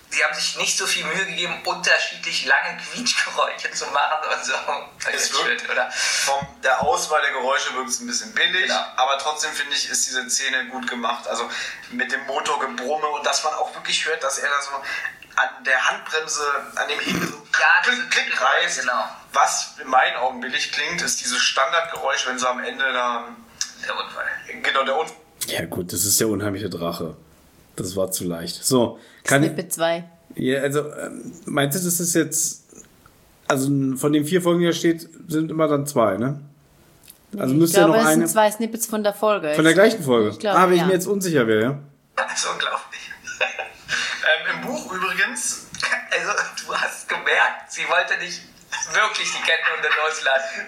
sie haben sich nicht so viel Mühe gegeben, unterschiedlich lange Quietschgeräusche zu machen und so. Es wirkt, oder? Von der Auswahl der Geräusche wirkt es ein bisschen billig, genau. Aber trotzdem finde ich, ist diese Szene gut gemacht. Also mit dem Motorgebrumme und dass man auch wirklich hört, dass er da so an der Handbremse, an dem Hebel so ja, klick, klick reißt. Genau. Was in meinen Augen billig klingt, ist dieses Standardgeräusch, wenn sie am Ende da... Der Unfall. Genau, der Unfall. Ja gut, das ist der unheimliche Drache. Das war zu leicht. So, kann Snippet zwei. Ja, also, ähm, meinst du, das ist jetzt, also von den vier Folgen, die da steht, sind immer dann zwei, ne? Also Ich müsste glaube, ja noch es eine, sind zwei Snippets von der Folge. von der gleichen Folge. Ich glaube, ah, wenn ja. ich mir jetzt unsicher wäre, ja? Das ist unglaublich. Ähm, Im Buch übrigens, Also, du hast gemerkt, sie wollte nicht wirklich die Kettenhunde loslassen.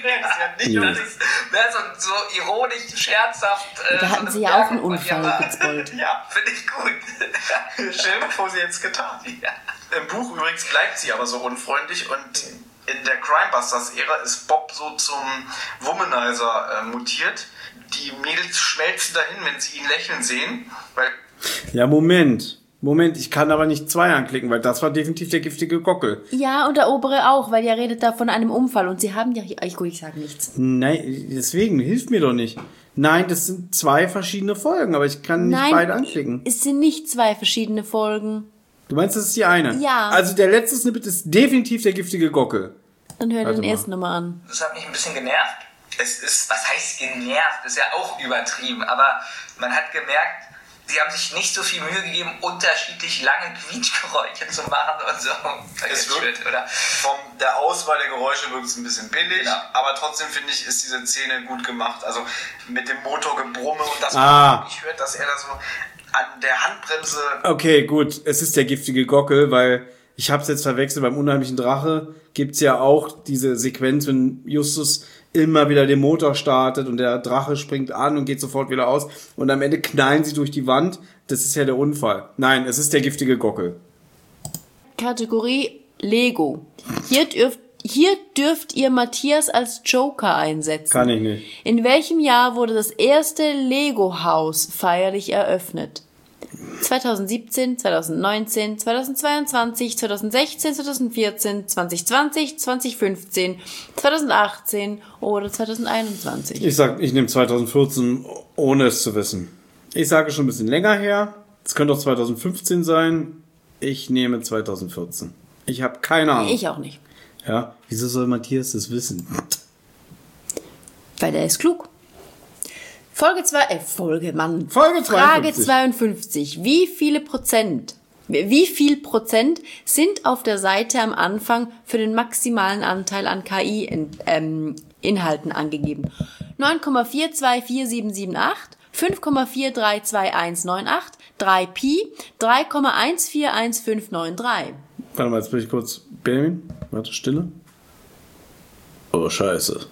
Ja. Das ist ne, so, so ironisch, scherzhaft. Äh, Da so hatten eine sie ja auch einen Werbung von Unfall ihrer- gezollt. Ja, finde ich gut. Schön, bevor sie jetzt getan. Ja. Im Buch übrigens bleibt sie aber so unfreundlich und in der Crimebusters-Ära ist Bob so zum Womanizer äh, mutiert. Die Mädels schmelzen dahin, wenn sie ihn lächeln sehen, weil Ja, Moment. Moment, ich kann aber nicht zwei anklicken, weil das war definitiv der giftige Gockel. Ja, und der obere auch, weil ihr redet da von einem Unfall und sie haben ja... Ich, gut, ich sage nichts. Nein, deswegen, hilft mir doch nicht. Nein, das sind zwei verschiedene Folgen, aber ich kann nicht Nein, beide anklicken. es sind nicht zwei verschiedene Folgen. Du meinst, das ist die eine? Ja. Also der letzte Snippet ist definitiv der giftige Gockel. Dann hör Warte den mal. ersten nochmal an. Das hat mich ein bisschen genervt. Es ist, was heißt genervt? Das ist ja auch übertrieben. Aber man hat gemerkt, sie haben sich nicht so viel Mühe gegeben, unterschiedlich lange Quietschgeräusche zu machen und so. Es Das wirkt, wird, oder? von der Auswahl der Geräusche wirkt es ein bisschen billig, Genau. aber trotzdem finde ich, ist diese Szene gut gemacht. Also mit dem Motorgebrumme und dass Ah. man wirklich hört, dass er da so an der Handbremse... Okay, gut, es ist der giftige Gockel, weil ich hab's jetzt verwechselt, beim unheimlichen Drache gibt's ja auch diese Sequenz, wenn Justus immer wieder den Motor startet und der Drache springt an und geht sofort wieder aus und am Ende knallen sie durch die Wand. Das ist ja der Unfall. Nein, es ist der giftige Gockel. Kategorie Lego. Hier dürft, hier dürft ihr Matthias als Joker einsetzen. Kann ich nicht. In welchem Jahr wurde das erste Lego-Haus feierlich eröffnet? zweitausendsiebzehn, zweitausendneunzehn, zweitausendzweiundzwanzig, zweitausendsechzehn, zweitausendvierzehn, zweitausendzwanzig, zweitausendfünfzehn, zweitausendachtzehn oder zweitausendeinundzwanzig. Ich sag, ich nehme zweitausendvierzehn, ohne es zu wissen. Ich sage schon ein bisschen länger her. Es könnte auch zweitausendfünfzehn sein. Ich nehme zweitausendvierzehn. Ich habe keine Ahnung. Ich auch nicht. Ja, wieso soll Matthias das wissen? Weil der ist klug. Folge zwei, äh, Folge, Mann. Folge Frage zweiundfünfzig. zweiundfünfzig. Wie viele Prozent, wie viel Prozent sind auf der Seite am Anfang für den maximalen Anteil an K I-Inhalten angegeben? neun Komma vier zwei vier sieben sieben acht, fünf Komma vier drei zwei eins neun acht, drei Pi, drei Komma eins vier eins fünf neun drei. Warte mal, jetzt bin ich kurz. Benjamin, warte, Stille. Oh, scheiße.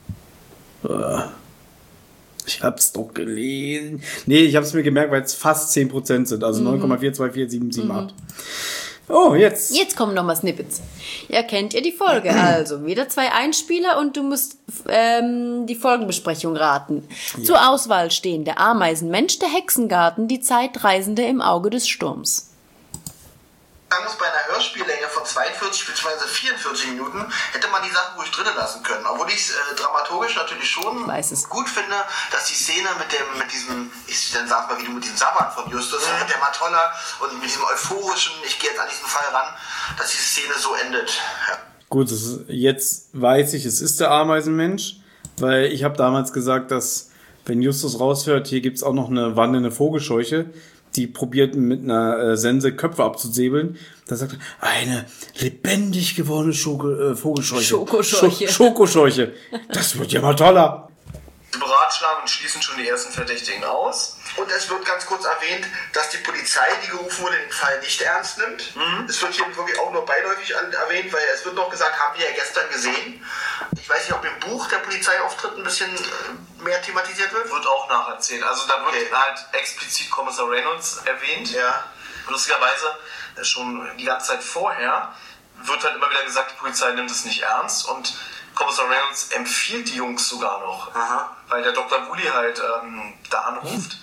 Ah. Ich hab's doch gelesen. Nee, ich hab's mir gemerkt, weil es fast zehn Prozent sind. Also neun Komma vier zwei vier sieben sieben acht. Oh, jetzt. Jetzt kommen nochmal Snippets. Ja, kennt ihr die Folge? Also, wieder zwei Einspieler und du musst ähm, die Folgenbesprechung raten. Zur Auswahl stehen der Ameisenmensch, der Hexengarten, die Zeitreisende im Auge des Sturms. sagen muss, bei einer Hörspiellänge von zweiundvierzig bzw. vierundvierzig Minuten hätte man die Sachen ruhig drinnen lassen können. Obwohl ich es äh, dramaturgisch natürlich schon Weiß es. gut finde, dass die Szene mit dem, mit diesem, ich dann sag mal, wie du mit diesem Sabbern von Justus, mhm. der Matolla und mit diesem euphorischen, ich gehe jetzt an diesen Fall ran, dass diese Szene so endet. Ja. Gut, das ist, jetzt weiß ich, es ist der Ameisenmensch, weil ich habe damals gesagt, dass wenn Justus raushört, hier gibt's auch noch eine wandelnde Vogelscheuche, die probiert mit einer äh, Sense Köpfe abzusäbeln. Da sagt er, eine lebendig gewordene Schoko, äh, Vogelscheuche. Schokoscheuche. Sch- Schokoscheuche. Das wird ja mal toller. Sie beratschlagen und schließen schon die ersten Verdächtigen aus. Und es wird ganz kurz erwähnt, dass die Polizei, die gerufen wurde, den Fall nicht ernst nimmt. Mhm. Es wird hier wirklich auch nur beiläufig erwähnt, weil es wird noch gesagt, haben wir ja gestern gesehen. Ich weiß nicht, ob im Buch der Polizeiauftritt ein bisschen mehr thematisiert wird. Wird auch nacherzählt. Also da wird Okay. halt explizit Kommissar Reynolds erwähnt. Ja. Lustigerweise, schon die ganze Zeit vorher, wird halt immer wieder gesagt, die Polizei nimmt es nicht ernst. Und Kommissar Reynolds empfiehlt die Jungs sogar noch. Aha. Weil der Doktor Woolley halt ähm, da anruft.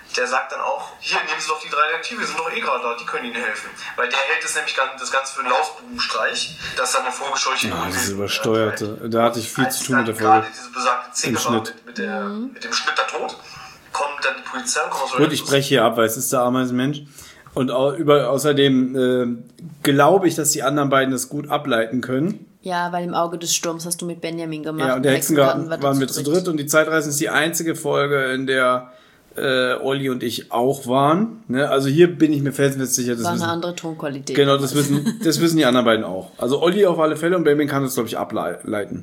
der sagt dann auch, hier, nehmen Sie doch die drei Detektive, die sind doch eh gerade da, die können Ihnen helfen. Weil der hält es nämlich ganz, das Ganze für einen Lausbubenstreich, dass dann eine vorgescheuchte... Ja, das übersteuerte. Da hatte ich viel als zu tun mit der gerade Folge. diese besagte Szene war mit, mit, der, Mhm. mit dem Schnitt da tot, kommt dann die Polizei und kommt aus Gut, ich breche hier ab, weil es ist der Ameisenmensch. Und au- über, außerdem äh, glaube ich, dass die anderen beiden das gut ableiten können. Ja, weil im Auge des Sturms hast du mit Benjamin gemacht. Ja, und der Hexengarten war waren wir zu dritt. Und die Zeitreisen ist die einzige Folge, in der äh, Olli und ich auch waren. Ne? Also hier bin ich mir felsenfest sicher, das War eine wissen, andere Tonqualität. genau, das wissen, das wissen die anderen beiden auch. Also Olli auf alle Fälle und Benjamin kann das, glaube ich, ableiten.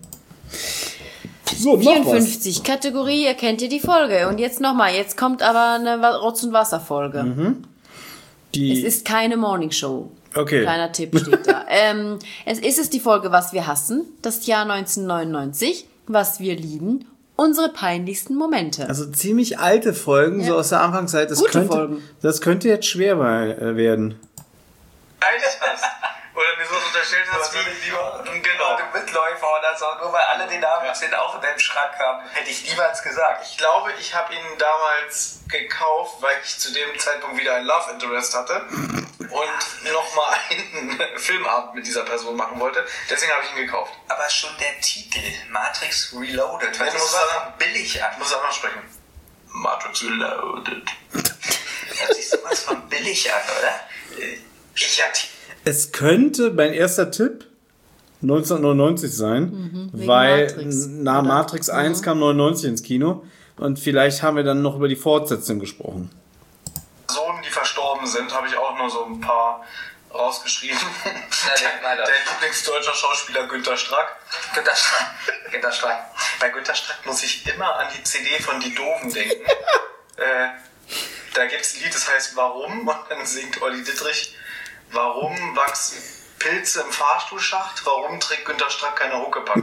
So, noch was. vierundfünfzig, Kategorie, ihr kennt ihr die Folge. Und jetzt nochmal, jetzt kommt aber eine Wa- Rotz- und Wasser-Folge. Mhm. Die, Es ist keine Morningshow. Okay. Kleiner Tipp steht da. ähm, es ist es die Folge Was wir hassen, das Jahr neunzehnhundertneunundneunzig, Was wir lieben, unsere peinlichsten Momente. also ziemlich alte Folgen, Ja. so aus der Anfangszeit. Das Gute könnte, Folgen. Das könnte jetzt schwer bei, äh, werden. Eigentlich fast. Oder mir so unterstellt hast, wie lieber. Genau. Du Mitläufer oder so, nur weil alle den Namen ja. auch in deinem Schrank haben, hätte ich niemals gesagt. Ich glaube, ich habe ihn damals gekauft, weil ich zu dem Zeitpunkt wieder ein Love Interest hatte und nochmal einen Filmabend mit dieser Person machen wollte. Deswegen habe ich ihn gekauft. Aber schon der Titel, Matrix Reloaded, weil Ja, das muss war sagen- billig an. Ich muss einfach sprechen. Matrix Reloaded. Hört sich sowas von billig an, oder? Ich hab Es könnte mein erster Tipp neunzehnhundertneunundneunzig sein, wegen weil Matrix, na, oder? Matrix eins kam neunundneunzig ins Kino und vielleicht haben wir dann noch über die Fortsetzung gesprochen. Personen, die verstorben sind, habe ich auch nur so ein paar rausgeschrieben. denk mal der, das. der Lieblingsdeutscher Schauspieler Günter Strack. Günter Strack. Günter Strack. Bei Günter Strack muss ich immer an die C D von Die Doofen denken. äh, da gibt es ein Lied, das heißt Warum? Und dann singt Olli Dittrich, warum wachsen Pilze im Fahrstuhlschacht? Warum trägt Günter Strack keine Huckepack?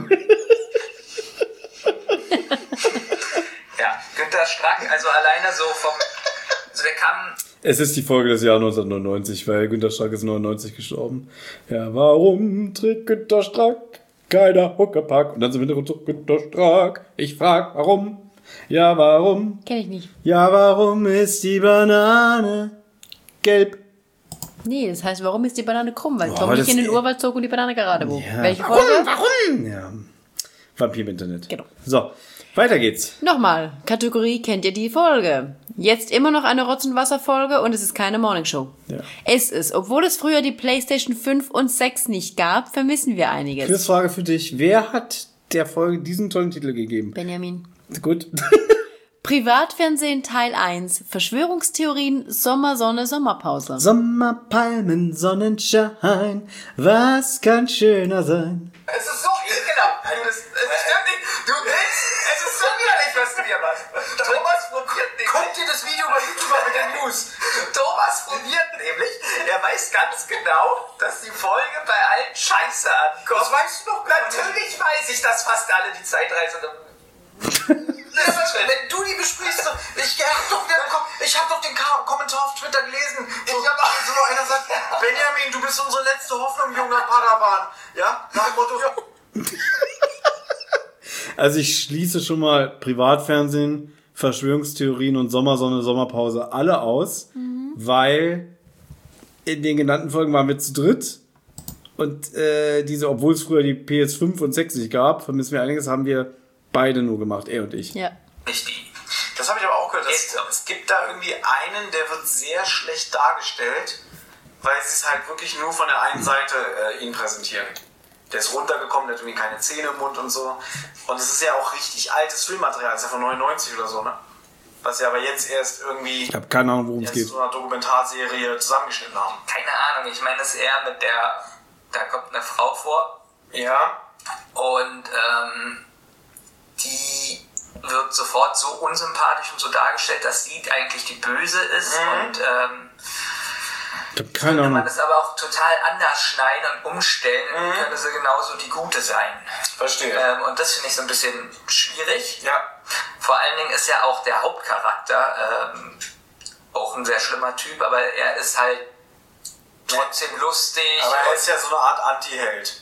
Ja, Günter Strack, also alleine so vom... Also der kam... Es ist die Folge des Jahres neunzehnhundertneunundneunzig, weil Günter Strack ist neunundneunzig gestorben. Ja, warum trägt Günter Strack keiner Huckepack? Und dann sind wir hinterher so, Günter Strack, ich frag, warum? Ja, warum? Kenn ich nicht. Ja, warum ist die Banane gelb? Nee, das heißt, warum ist die Banane krumm? Weil Boah, Tom nicht das- in den Urwald zog und die Banane gerade bog. Ja. Welche Warum? Folge? Warum? Ja. Vampir im Internet. Genau. So, weiter geht's. Nochmal, Kategorie kennt ihr die Folge. Jetzt immer noch eine Rotz- und Wasser-Folge und es ist keine Morningshow. Ja. Es ist, obwohl es früher die PlayStation fünf und sechs nicht gab, vermissen wir einiges. Quizfrage für dich. Wer hat der Folge diesen tollen Titel gegeben? Benjamin. Gut. Privatfernsehen Teil eins. Verschwörungstheorien, Sommer, Sonne, Sommerpause. Sommerpalmen, Sonnenschein, was kann schöner sein? Es ist so ekelhaft. Du, das, es stimmt nicht. Du willst... Es ist so widerlich, was du hier machst. Thomas probiert nämlich... Guck dir das Video bei YouTube an mit den News. Thomas probiert nämlich... Er weiß ganz genau, dass die Folge bei allen Scheiße ankommt. Das weißt du doch gar nicht. Natürlich weiß ich, dass fast alle die Zeitreise... Wenn du die besprichst, ich hab doch, ich hab doch den Ka- Kommentar auf Twitter gelesen. Ich hab so einer sagt, Benjamin, du bist unsere letzte Hoffnung, junger Padawan. Ja, nach dem Motto, ja. Also ich schließe schon mal Privatfernsehen, Verschwörungstheorien und Sommersonne, Sommerpause alle aus, weil in den genannten Folgen waren wir zu dritt und äh, diese, obwohl es früher die P S fünf und sechs nicht gab, vermissen wir einiges, haben wir beide nur gemacht, er und ich. Ja. Nicht die. Das habe ich aber auch gehört. Jetzt. Es, es gibt da irgendwie einen, der wird sehr schlecht dargestellt, weil sie es halt wirklich nur von der einen Seite äh, ihn präsentieren. Der ist runtergekommen, der hat irgendwie keine Zähne im Mund und so. Und es ist ja auch richtig altes Filmmaterial, das ist ja von neunundneunzig oder so, ne? Was sie aber jetzt erst irgendwie Ich habe keine Ahnung, worum es erst geht. so einer Dokumentarserie zusammengeschnitten haben. Keine Ahnung, ich meine, das ist eher mit der... Da kommt eine Frau vor Ja, und ähm, die wird sofort so unsympathisch und so dargestellt, dass sie eigentlich die Böse ist Mhm. und ähm, Ich habe keine könnte man Ahnung. das aber auch total anders schneiden und umstellen, Mhm. könnte sie genauso die Gute sein. verstehe. Ähm, und das finde ich so ein bisschen schwierig. Ja. Vor allen Dingen ist ja auch der Hauptcharakter ähm, auch ein sehr schlimmer Typ, aber er ist halt trotzdem lustig. Aber er und- ist ja so eine Art Anti-Held.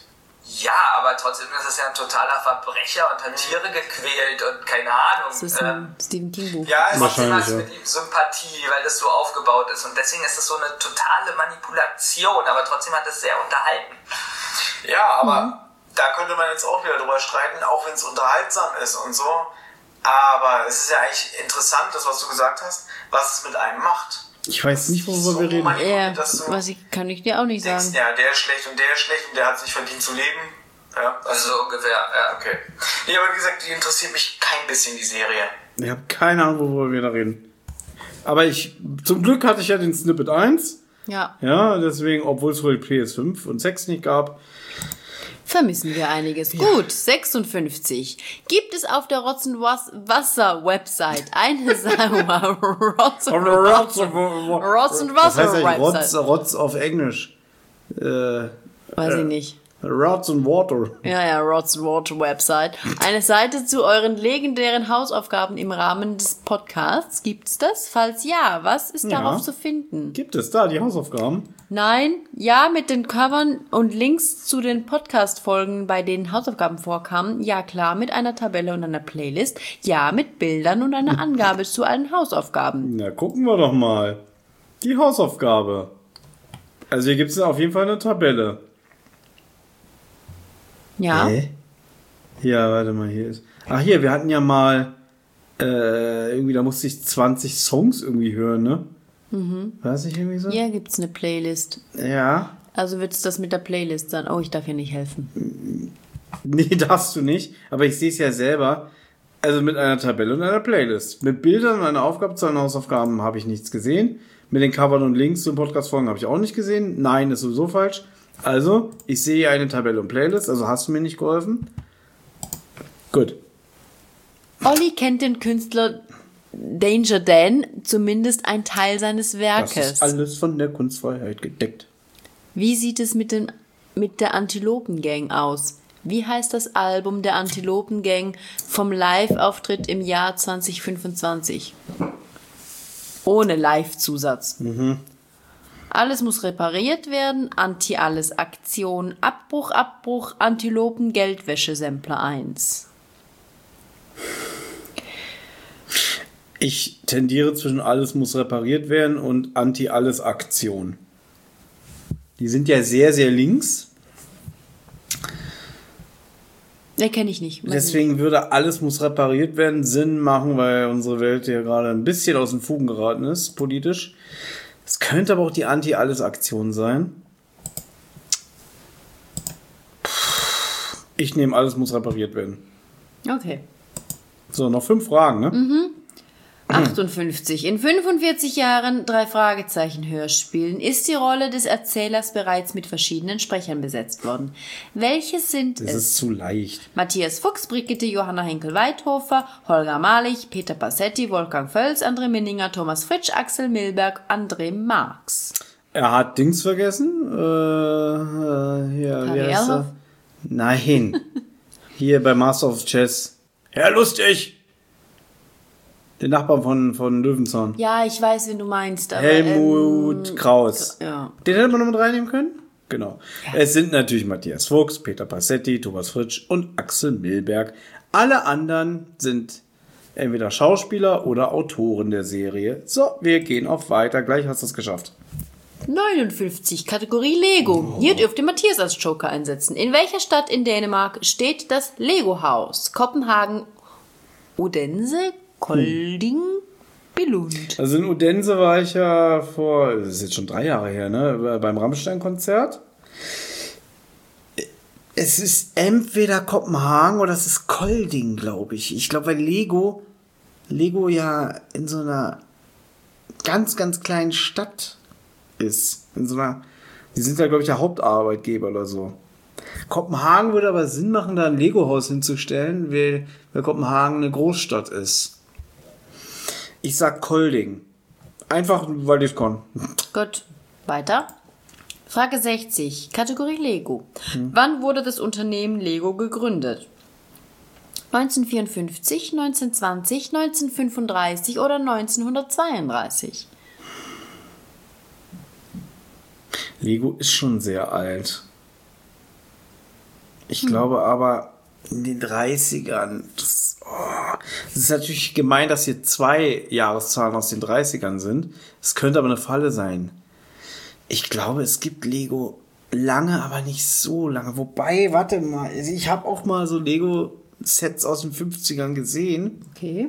Ja, aber trotzdem ist es ja ein totaler Verbrecher und hat Tiere gequält und keine Ahnung. Das ist ein Stephen King Buch. Ja, trotzdem hast du ja. mit ihm Sympathie, weil das so aufgebaut ist. Und deswegen ist es so eine totale Manipulation, aber trotzdem hat es sehr unterhalten. Ja, aber Mhm. da könnte man jetzt auch wieder drüber streiten, auch wenn es unterhaltsam ist und so. Aber es ist ja eigentlich interessant, das, was du gesagt hast, was es mit einem macht. Ich weiß nicht, worüber So wir reden. manipuliert, Ja, dass du was ich, kann ich dir auch nicht denkst, sagen. ja, der ist schlecht und der ist schlecht und der hat es nicht verdient zu leben. Ja, Also so ungefähr, ja. okay. Nee, aber wie gesagt, die interessiert mich kein bisschen, die Serie. Ich habe keine Ahnung, worüber wir da reden. Aber ich, zum Glück hatte ich ja den Snippet eins. Ja, Ja, deswegen, obwohl es wohl P S fünf und sechs nicht gab. vermissen wir einiges. Gut, sechsundfünfzig. Gibt es auf der Rotz-und-Wasser-Website eine Seite? Rotz- und Rotz Rotz-und-Wasser-Website. Das heißt ja Rotz, Rotz auf Englisch. Äh, Weiß ich nicht. Rotz and Water. Ja, ja, Rod's Water Website. Eine Seite zu euren legendären Hausaufgaben im Rahmen des Podcasts. Gibt's das? Falls ja, was ist Ja. darauf zu finden? Gibt es da die Hausaufgaben? Nein, ja, mit den Covern und Links zu den Podcast-Folgen, bei denen Hausaufgaben vorkamen. Ja, klar, mit einer Tabelle und einer Playlist. Ja, mit Bildern und einer Angabe zu allen Hausaufgaben. Na, gucken wir doch mal. Die Hausaufgabe. Also hier gibt es auf jeden Fall eine Tabelle. Ja, Hä? Ja, warte mal, hier ist. Ach hier, wir hatten ja mal äh, irgendwie, da musste ich zwanzig Songs irgendwie hören, ne? Mhm. War das nicht irgendwie so? hier gibt's eine Playlist. Ja. Also wird's das mit der Playlist sein? Oh, ich darf hier nicht helfen. Nee, darfst du nicht. Aber ich sehe es ja selber. Also mit einer Tabelle und einer Playlist. Mit Bildern und einer Aufgabe zu den Hausaufgaben habe ich nichts gesehen. Mit den Covern und Links zu den Podcast-Folgen habe ich auch nicht gesehen. Nein, ist sowieso falsch. Also, ich sehe eine Tabelle und Playlist. Also hast du mir nicht geholfen? Gut. Olli kennt den Künstler Danger Dan, zumindest ein Teil seines Das Werkes. ist alles von der Kunstfreiheit gedeckt. Wie sieht es mit, den, mit der Antilopen-Gang aus? Wie heißt das Album der Antilopen-Gang vom Live-Auftritt im Jahr zwanzig fünfundzwanzig? Ohne Live-Zusatz. Alles muss repariert werden. Anti-Alles-Aktion. Abbruch, Abbruch. Antilopen-Geldwäsche-Sampler eins. Ich tendiere zwischen alles muss repariert werden und Anti-Alles-Aktion. Die sind ja sehr, sehr links. Ne, kenne ich nicht. Weiß Deswegen würde alles muss repariert werden Sinn machen, weil unsere Welt ja gerade ein bisschen aus den Fugen geraten ist, politisch. Es könnte aber auch die Anti-Alles-Aktion sein. Ich nehme alles muss repariert werden. nicht. Okay. So, noch fünf Fragen, ne? achtundfünfzig. In fünfundvierzig Jahren drei Fragezeichen Hörspielen ist die Rolle des Erzählers bereits mit verschiedenen Sprechern besetzt worden. Welche sind Das es? ist zu leicht. Matthias Fuchs, Brigitte Johanna Henkel-Weithofer, Holger Malich, Peter Passetti, Wolfgang Völz, André Minninger, Thomas Fritsch, Axel Milberg, André Marx. Er hat Dings vergessen. Äh, äh, hier, wie heißt Erlhoff? er? Nein. Hier bei Master of Chess. Herr Lustig! Den Nachbarn von, von Löwenzahn. Ja, ich weiß, wen du meinst. Aber, Helmut ähm, Kraus. Ja. Den hätte man noch mit reinnehmen können? Genau. Es sind natürlich Matthias Fuchs, Peter Passetti, Thomas Fritsch und Axel Milberg. Alle anderen sind entweder Schauspieler oder Autoren der Serie. So, wir gehen auf weiter. Gleich hast du es geschafft. neunundfünfzig. Kategorie Lego. Hier dürft ihr Matthias als Joker einsetzen. In welcher Stadt in Dänemark steht das Lego-Haus? Kopenhagen, Odense, Kolding, Billund. Also in Odense war ich ja vor, das ist jetzt schon drei Jahre her, ne, beim Rammstein-Konzert. Es ist entweder Kopenhagen oder es ist Kolding, glaube ich. Ich glaube, weil Lego, Lego ja in so einer ganz, ganz kleinen Stadt ist. In so einer, die sind ja, glaube ich, der Hauptarbeitgeber oder so. Kopenhagen würde aber Sinn machen, da ein Lego-Haus hinzustellen, weil, weil Kopenhagen eine Großstadt ist. Ich sag Kolding. Einfach, weil ich kann. Gut, weiter. Frage sechzig. Kategorie Lego. Wann wurde das Unternehmen Lego gegründet? neunzehnhundertvierundfünfzig, neunzehnhundertzwanzig, neunzehnhundertfünfunddreißig oder neunzehnhundertzweiunddreißig? Lego ist schon sehr alt. Ich hm. glaube aber in den dreißigern, das, oh, das ist natürlich gemein, dass hier zwei Jahreszahlen aus den dreißigern sind. Es könnte aber eine Falle sein. Ich glaube, es gibt Lego lange, aber nicht so lange. Wobei, warte mal, ich habe auch mal so Lego-Sets aus den fünfzigern gesehen. Okay.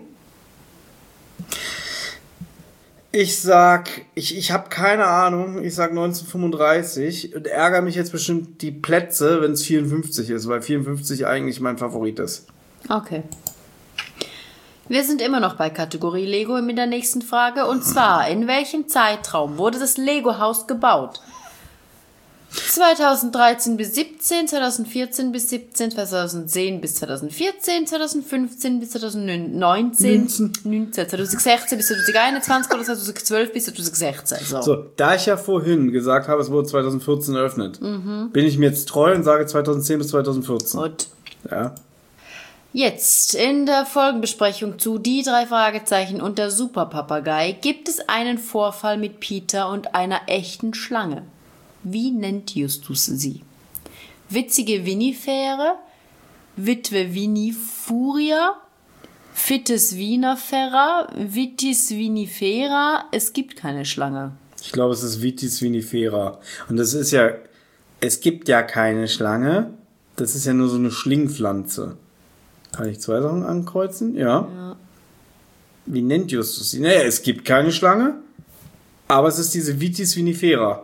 Ich sag, ich, ich habe keine Ahnung, ich sag neunzehnhundertfünfunddreißig und ärgere mich jetzt bestimmt die Plätze, wenn es vierundfünfzig ist, weil vierundfünfzig eigentlich mein Favorit ist. Okay. Wir sind immer noch bei Kategorie Lego mit der nächsten Frage. Und zwar, in welchem Zeitraum wurde das Lego-Haus gebaut? zweitausenddreizehn bis siebzehn, zweitausendvierzehn bis siebzehn, zweitausendzehn bis zweitausendvierzehn, zweitausendfünfzehn bis zweitausendneunzehn, zweitausendsechzehn bis zweitausendeinundzwanzig oder zweitausendzwölf bis zweitausendsechzehn. So. so, da ich ja vorhin gesagt habe, es wurde zweitausendvierzehn eröffnet, mhm. bin ich mir jetzt treu und sage zweitausendzehn bis zweitausendvierzehn. Gut. Ja. Jetzt in der Folgenbesprechung zu Die drei Fragezeichen und der Superpapagei gibt es einen Vorfall mit Peter und einer echten Schlange. Wie nennt Justus sie? Witzige Winifäre, Witwe Winifuria, Fittes Wienerferra, Vitis Vinifera, es gibt keine Schlange. Ich glaube, es ist Vitis Vinifera. Und das ist ja, es gibt ja keine Schlange, das ist ja nur so eine Schlingpflanze. Kann ich zwei Sachen ankreuzen? Ja. ja. Wie nennt Justus sie? Naja, es gibt keine Schlange, aber es ist diese Vitis Vinifera.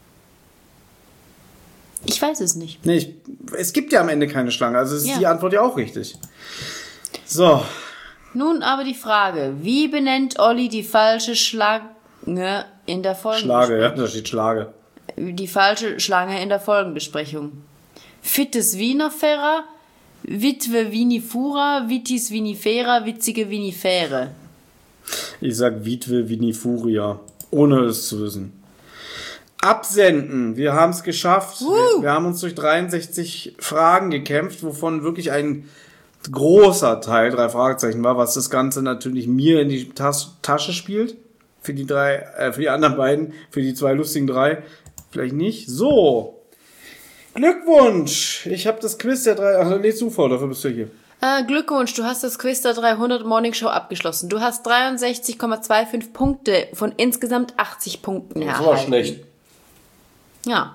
Ich weiß es nicht. Nee, ich, es gibt ja am Ende keine Schlange, also ist ja. die Antwort ja auch richtig. So. Nun aber die Frage, wie benennt Olli die falsche Schlange in der Folgenbesprechung? Schlage, ja, da steht Schlage. Die falsche Schlange in der Folgenbesprechung. Fittes Wienerferra, Witwe Vinifura, Vitis Vinifera, witzige Vinifäre. Ich sag Witwe Vinifuria, ohne es zu wissen. Absenden. Wir haben es geschafft. Uh. Wir, wir haben uns durch dreiundsechzig Fragen gekämpft, wovon wirklich ein großer Teil drei Fragezeichen war, was das Ganze natürlich mir in die Tas- Tasche spielt. Für die drei, äh, für die anderen beiden, für die zwei lustigen drei. Vielleicht nicht. So. Glückwunsch. Ich habe das Quiz der drei, also lest du vor, dafür bist du hier. Äh, Glückwunsch, du hast das Quiz der dreihundert Morning Show abgeschlossen. Du hast dreiundsechzig Komma fünfundzwanzig Punkte von insgesamt achtzig Punkten erhalten. Das war schlecht. Ja.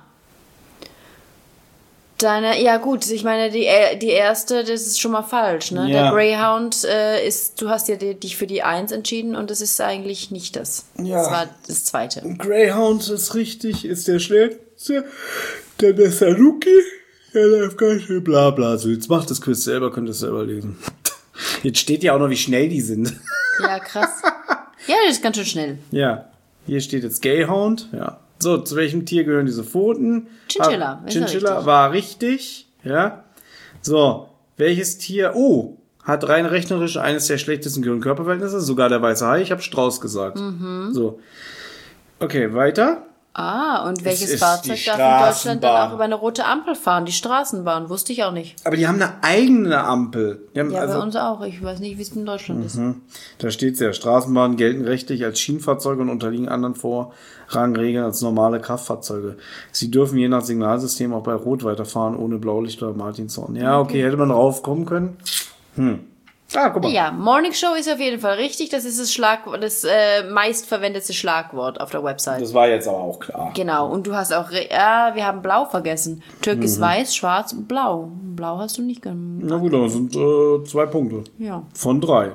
Deine, ja gut, ich meine, die, die erste, das ist schon mal falsch, ne? Ja. Der Greyhound äh, ist, du hast ja die, dich für die eins entschieden und das ist eigentlich nicht das. Ja. Das war das zweite. Greyhound ist richtig, ist der schnellste. Dann der Sanuki, der läuft ganz schön bla bla. Also jetzt macht das Quiz selber, könnt ihr es selber lesen. Jetzt steht ja auch noch, wie schnell die sind. Ja, krass. Ja, das ist ganz schön schnell. Ja, hier steht jetzt Greyhound, ja. So, zu welchem Tier gehören diese Pfoten? Chinchilla. Ah, Chinchilla richtig. War richtig, ja. So, welches Tier, oh, hat rein rechnerisch eines der schlechtesten Gehirn-Körperverhältnisse, sogar der weiße Hai, ich habe Strauß gesagt. Mhm. So, okay, weiter. Ah, und welches Fahrzeug darf in Deutschland dann auch über eine rote Ampel fahren? Die Straßenbahn, wusste ich auch nicht. Aber die haben eine eigene Ampel. Die haben ja, also, bei uns auch. Ich weiß nicht, wie es in Deutschland mhm. ist. Da steht ja, Straßenbahnen gelten rechtlich als Schienenfahrzeuge und unterliegen anderen Vorrangregeln als normale Kraftfahrzeuge. Sie dürfen je nach Signalsystem auch bei Rot weiterfahren, ohne Blaulicht oder Martinshorn. Ja, okay, okay, hätte man drauf kommen können. Hm. Ah, guck mal. Ja, Morning Show ist auf jeden Fall richtig. Das ist das Schlagwort, das äh, meistverwendete Schlagwort auf der Website. Das war jetzt aber auch klar. Genau. Und du hast auch, re- ja, wir haben Blau vergessen. Türkis, mhm. Weiß, Schwarz und Blau. Blau hast du nicht gemacht. Na gut, das sind äh, zwei Punkte. Ja. Von drei.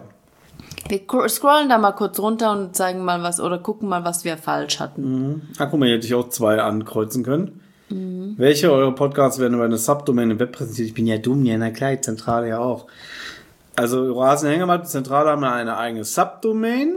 Wir scrollen da mal kurz runter und zeigen mal was oder gucken mal, was wir falsch hatten. Mhm. Ah, guck mal, hier hätte ich auch zwei ankreuzen können. Mhm. Welche eurer Podcasts werden über eine Subdomain im Web präsentiert? Ich bin ja dumm, ja, na klar, die Zentrale ja auch. Also Rasenhängematte Zentrale haben wir eine eigene Subdomain.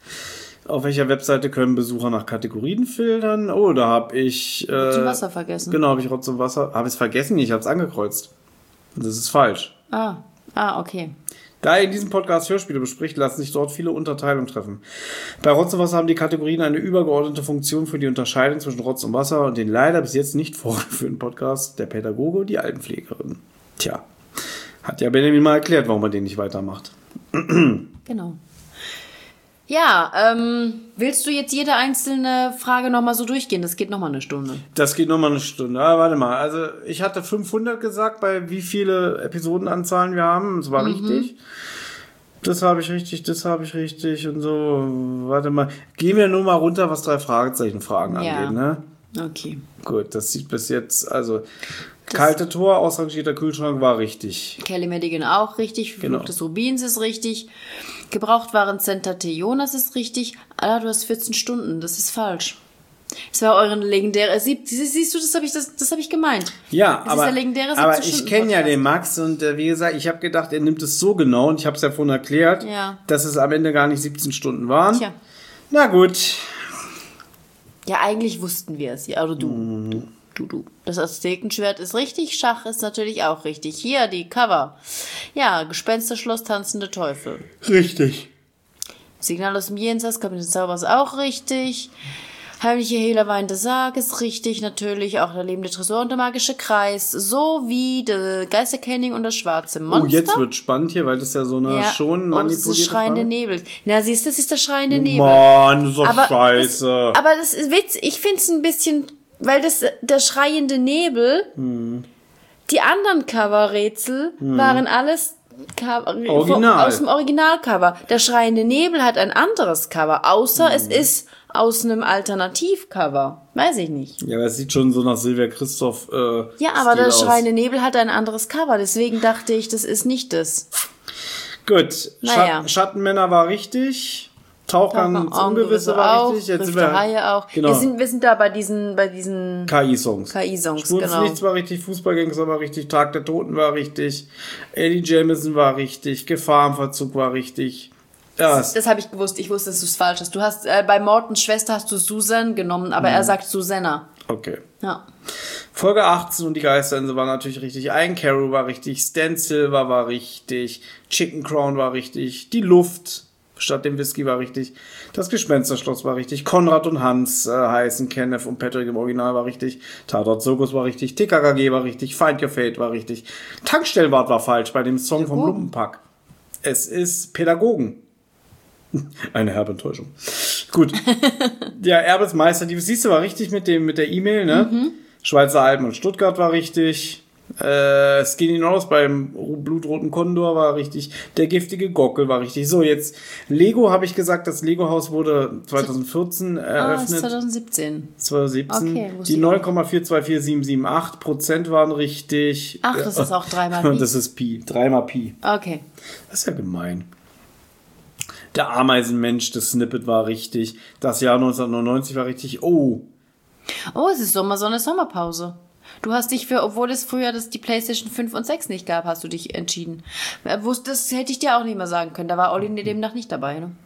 Auf welcher Webseite können Besucher nach Kategorien filtern? Oh, da habe ich... Äh, Rotz und Wasser vergessen. Genau, habe ich Rotz und Wasser. Habe ich es vergessen? Ich habe es angekreuzt. Das ist falsch. Ah, ah, okay. Da ihr in diesem Podcast Hörspiele bespricht, lassen sich dort viele Unterteilungen treffen. Bei Rotz und Wasser haben die Kategorien eine übergeordnete Funktion für die Unterscheidung zwischen Rotz und Wasser und den leider bis jetzt nicht vorgeführten Podcast Der Pädagoge und die Altenpflegerin. Tja. Hat ja Benjamin mal erklärt, warum er den nicht weitermacht. Genau. Ja, ähm, willst du jetzt jede einzelne Frage nochmal so durchgehen? Das geht nochmal eine Stunde. Das geht nochmal eine Stunde. Ah, warte mal. Also, ich hatte fünfhundert gesagt, bei wie viele Episodenanzahlen wir haben. Das war mhm. richtig. Das habe ich richtig, das habe ich richtig und so. Warte mal. Gehen wir nur mal runter, was drei Fragezeichen-Fragen ja. angeht, ne? Okay. Gut, das sieht bis jetzt, also, das kalte Tor, ausrangierter Kühlschrank war richtig. Kelly Madigan auch richtig. Flug genau. des Rubins ist richtig. Gebrauchtwarencenter T. Jonas ist richtig. Ah, du hast vierzehn Stunden. Das ist falsch. Das war euren legendäre. Sieb, siehst du, das habe ich, das, das hab ich gemeint. Ja, das aber, ist der legendäre aber ich kenne ja den Max und äh, wie gesagt, ich habe gedacht, er nimmt es so genau und ich habe es ja vorhin erklärt, ja. dass es am Ende gar nicht siebzehn Stunden waren. Tja. Na gut. Ja, eigentlich wussten wir es ja. Oder du. Mhm. Du, du. Das Aztekenschwert ist richtig. Schach ist natürlich auch richtig. Hier, die Cover. Ja, Gespensterschloss, tanzende Teufel. Richtig. Signal aus dem Jenseits, Kabinett des Zaubers auch richtig. Heimliche Hehlerwein der Sarg ist richtig. Natürlich auch der lebende Tresor und der magische Kreis. Sowie der Geisterkenning und das schwarze Monster. Oh, jetzt wird spannend hier, weil das ja so eine ja. schon manipulierte oh, das ist das schreiende Frage. Nebel. Na, siehst du, das ist der schreiende Nebel. Mann, das ist doch aber scheiße. Das, aber das ist Witz. Ich finde es ein bisschen... Weil das der schreiende Nebel, hm. die anderen Coverrätsel hm. waren alles Cover, Original. aus dem Originalcover. Der schreiende Nebel hat ein anderes Cover, außer hm. es ist aus einem Alternativcover. Weiß ich nicht. Ja, aber es sieht schon so nach Silvia Christoph äh, Ja, aber Stil der aus. schreiende Nebel hat ein anderes Cover, deswegen dachte ich, das ist nicht das. Gut, naja. Schatt- Schattenmänner war richtig. Taucher ins Ungewisse war auch, richtig. Jetzt sind wir, Reihe auch. Genau. Wir, sind, wir sind da bei diesen, bei diesen K I-Songs. K I-Songs, genau. genau. war richtig, Fußballgangster war richtig, Tag der Toten war richtig, Eddie Jamison war richtig, Gefahr im Verzug war richtig. Ja, das das habe ich gewusst. Ich wusste, dass du es falsch hast. Du hast äh, bei Mortens Schwester hast du Susan genommen, aber mhm. er sagt Susanna. Okay. Ja. Folge achtzehn und die Geisterinsel war natürlich richtig. Ein Carol war richtig, Stan Silver war richtig, Chicken Crown war richtig, die Luft statt dem Whisky war richtig, das Gespensterschloss war richtig, Konrad und Hans äh, heißen, Kenneth und Patrick im Original war richtig, Tatort Zirkus war richtig, T K K G war richtig, Find Your Fate war richtig, Tankstellenwart war falsch bei dem Song vom Lumpenpack. Es ist Pädagogen. Eine herbe Enttäuschung. Gut. Ja, Erbes Meisterdieb, siehst du, war richtig mit dem mit der E-Mail, ne? Mhm. Schweizer Alpen und Stuttgart war richtig. Äh, Skinny Norris beim blutroten Kondor war richtig. Der giftige Gockel war richtig. So, jetzt Lego, habe ich gesagt, das Lego-Haus wurde zwanzig vierzehn eröffnet. Ah, zwanzig siebzehn. zwanzig siebzehn. Okay, die neun Komma vier zwei vier sieben sieben acht Prozent waren richtig. Ach, das ist auch dreimal Pi. Das ist Pi. Dreimal Pi. Okay. Das ist ja gemein. Der Ameisenmensch, das Snippet war richtig. Das Jahr neunzehnhundertneunundneunzig war richtig. Oh. Oh, es ist Sommer, Sonne, Sommerpause. Du hast dich für, obwohl es früher das die PlayStation fünf und sechs nicht gab, hast du dich entschieden. Das hätte ich dir auch nicht mehr sagen können. Da war Olli demnach nicht dabei, ne?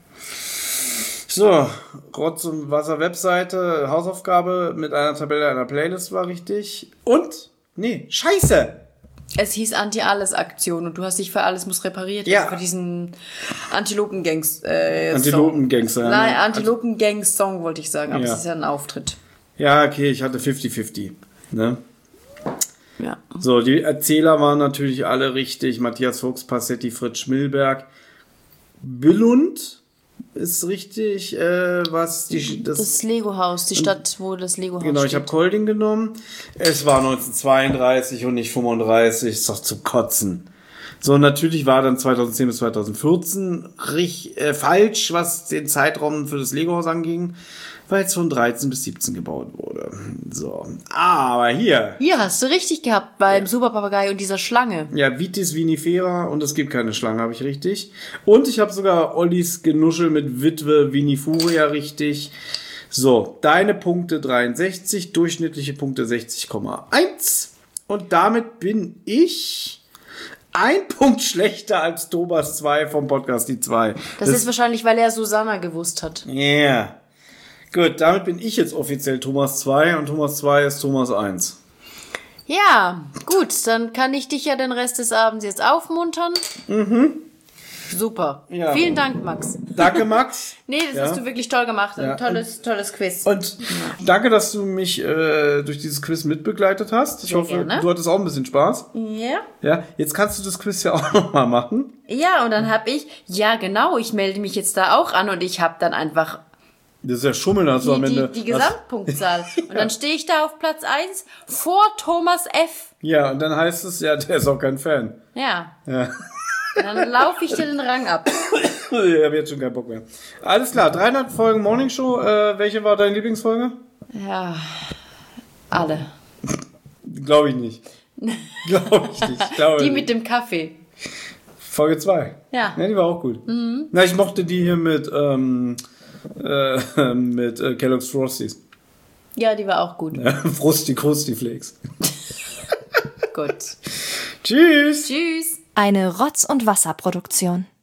So, Rotz und Wasser Webseite, Hausaufgabe mit einer Tabelle einer Playlist war richtig. Und? Nee, scheiße! Es hieß Anti-Alles-Aktion und du hast dich für Alles muss repariert. Ja. Also für diesen Antilopen-Gangs äh, Antilopen-Gangs, ja. Nein, Antilopen-Gangs-Song wollte ich sagen, aber ja. es ist ja ein Auftritt. Ja, okay, ich hatte fünfzig fünfzig. Ne? Ja. So, die Erzähler waren natürlich alle richtig. Matthias Fuchs, Passetti, Fritz Schmilberg. Billund ist richtig, äh, was die... Das, das Lego-Haus, die Stadt, wo das Lego-Haus Genau, steht. ich habe Kolding genommen. Es war neunzehnhundertzweiunddreißig und nicht fünfunddreißig. Ist doch zu kotzen. So, natürlich war dann zweitausendzehn bis zweitausendvierzehn richtig, äh, falsch, was den Zeitraum für das Lego-Haus anging, weil es von dreizehn bis siebzehn gebaut wurde. So, aber hier. Hier hast du richtig gehabt, beim ja. Superpapagei und dieser Schlange. Ja, Vitis vinifera und es gibt keine Schlange, habe ich richtig. Und ich habe sogar Ollis Genuschel mit Witwe Vinifuria richtig. So, deine Punkte dreiundsechzig, durchschnittliche Punkte sechzig Komma eins. Und damit bin ich ein Punkt schlechter als Thomas zwei vom Podcast die zwei. Das, das ist wahrscheinlich, weil er Susanna gewusst hat. Ja. Yeah. Gut, damit bin ich jetzt offiziell Thomas zwei und Thomas zwei ist Thomas eins. Ja, gut, dann kann ich dich ja den Rest des Abends jetzt aufmuntern. Mhm. Super. Ja. Vielen Dank, Max. Danke, Max. Nee, das Ja. hast du wirklich toll gemacht. Ein Ja. tolles, tolles Quiz. Und danke, dass du mich äh, durch dieses Quiz mitbegleitet hast. Ich Sehr hoffe, gerne. du hattest auch ein bisschen Spaß. Ja. Ja, jetzt kannst du das Quiz ja auch nochmal machen. Ja, und dann hab ich, ja genau, ich melde mich jetzt da auch an und ich habe dann einfach Das ist ja Schummeln, hast du die, am Ende. die, die Gesamtpunktzahl. Und dann stehe ich da auf Platz eins vor Thomas F. Ja, und dann heißt es, ja, der ist auch kein Fan. Ja. Ja. Dann laufe ich dir den Rang ab. Ich habe jetzt schon keinen Bock mehr. Alles klar, dreihundert Folgen Morning Show. Äh, welche war deine Lieblingsfolge? Ja. Alle. Glaube ich nicht. Glaube ich nicht. Glaube Die nicht. mit dem Kaffee. Folge zwei. Ja. Ja, die war auch gut. Mhm. Na, ich mochte die hier mit, ähm, äh, mit äh, Kellogg's Frosties. Ja, die war auch gut. Ja, Frosty, Krusty Flakes. Gut. Tschüss. Tschüss. Eine Rotz- und Wasserproduktion.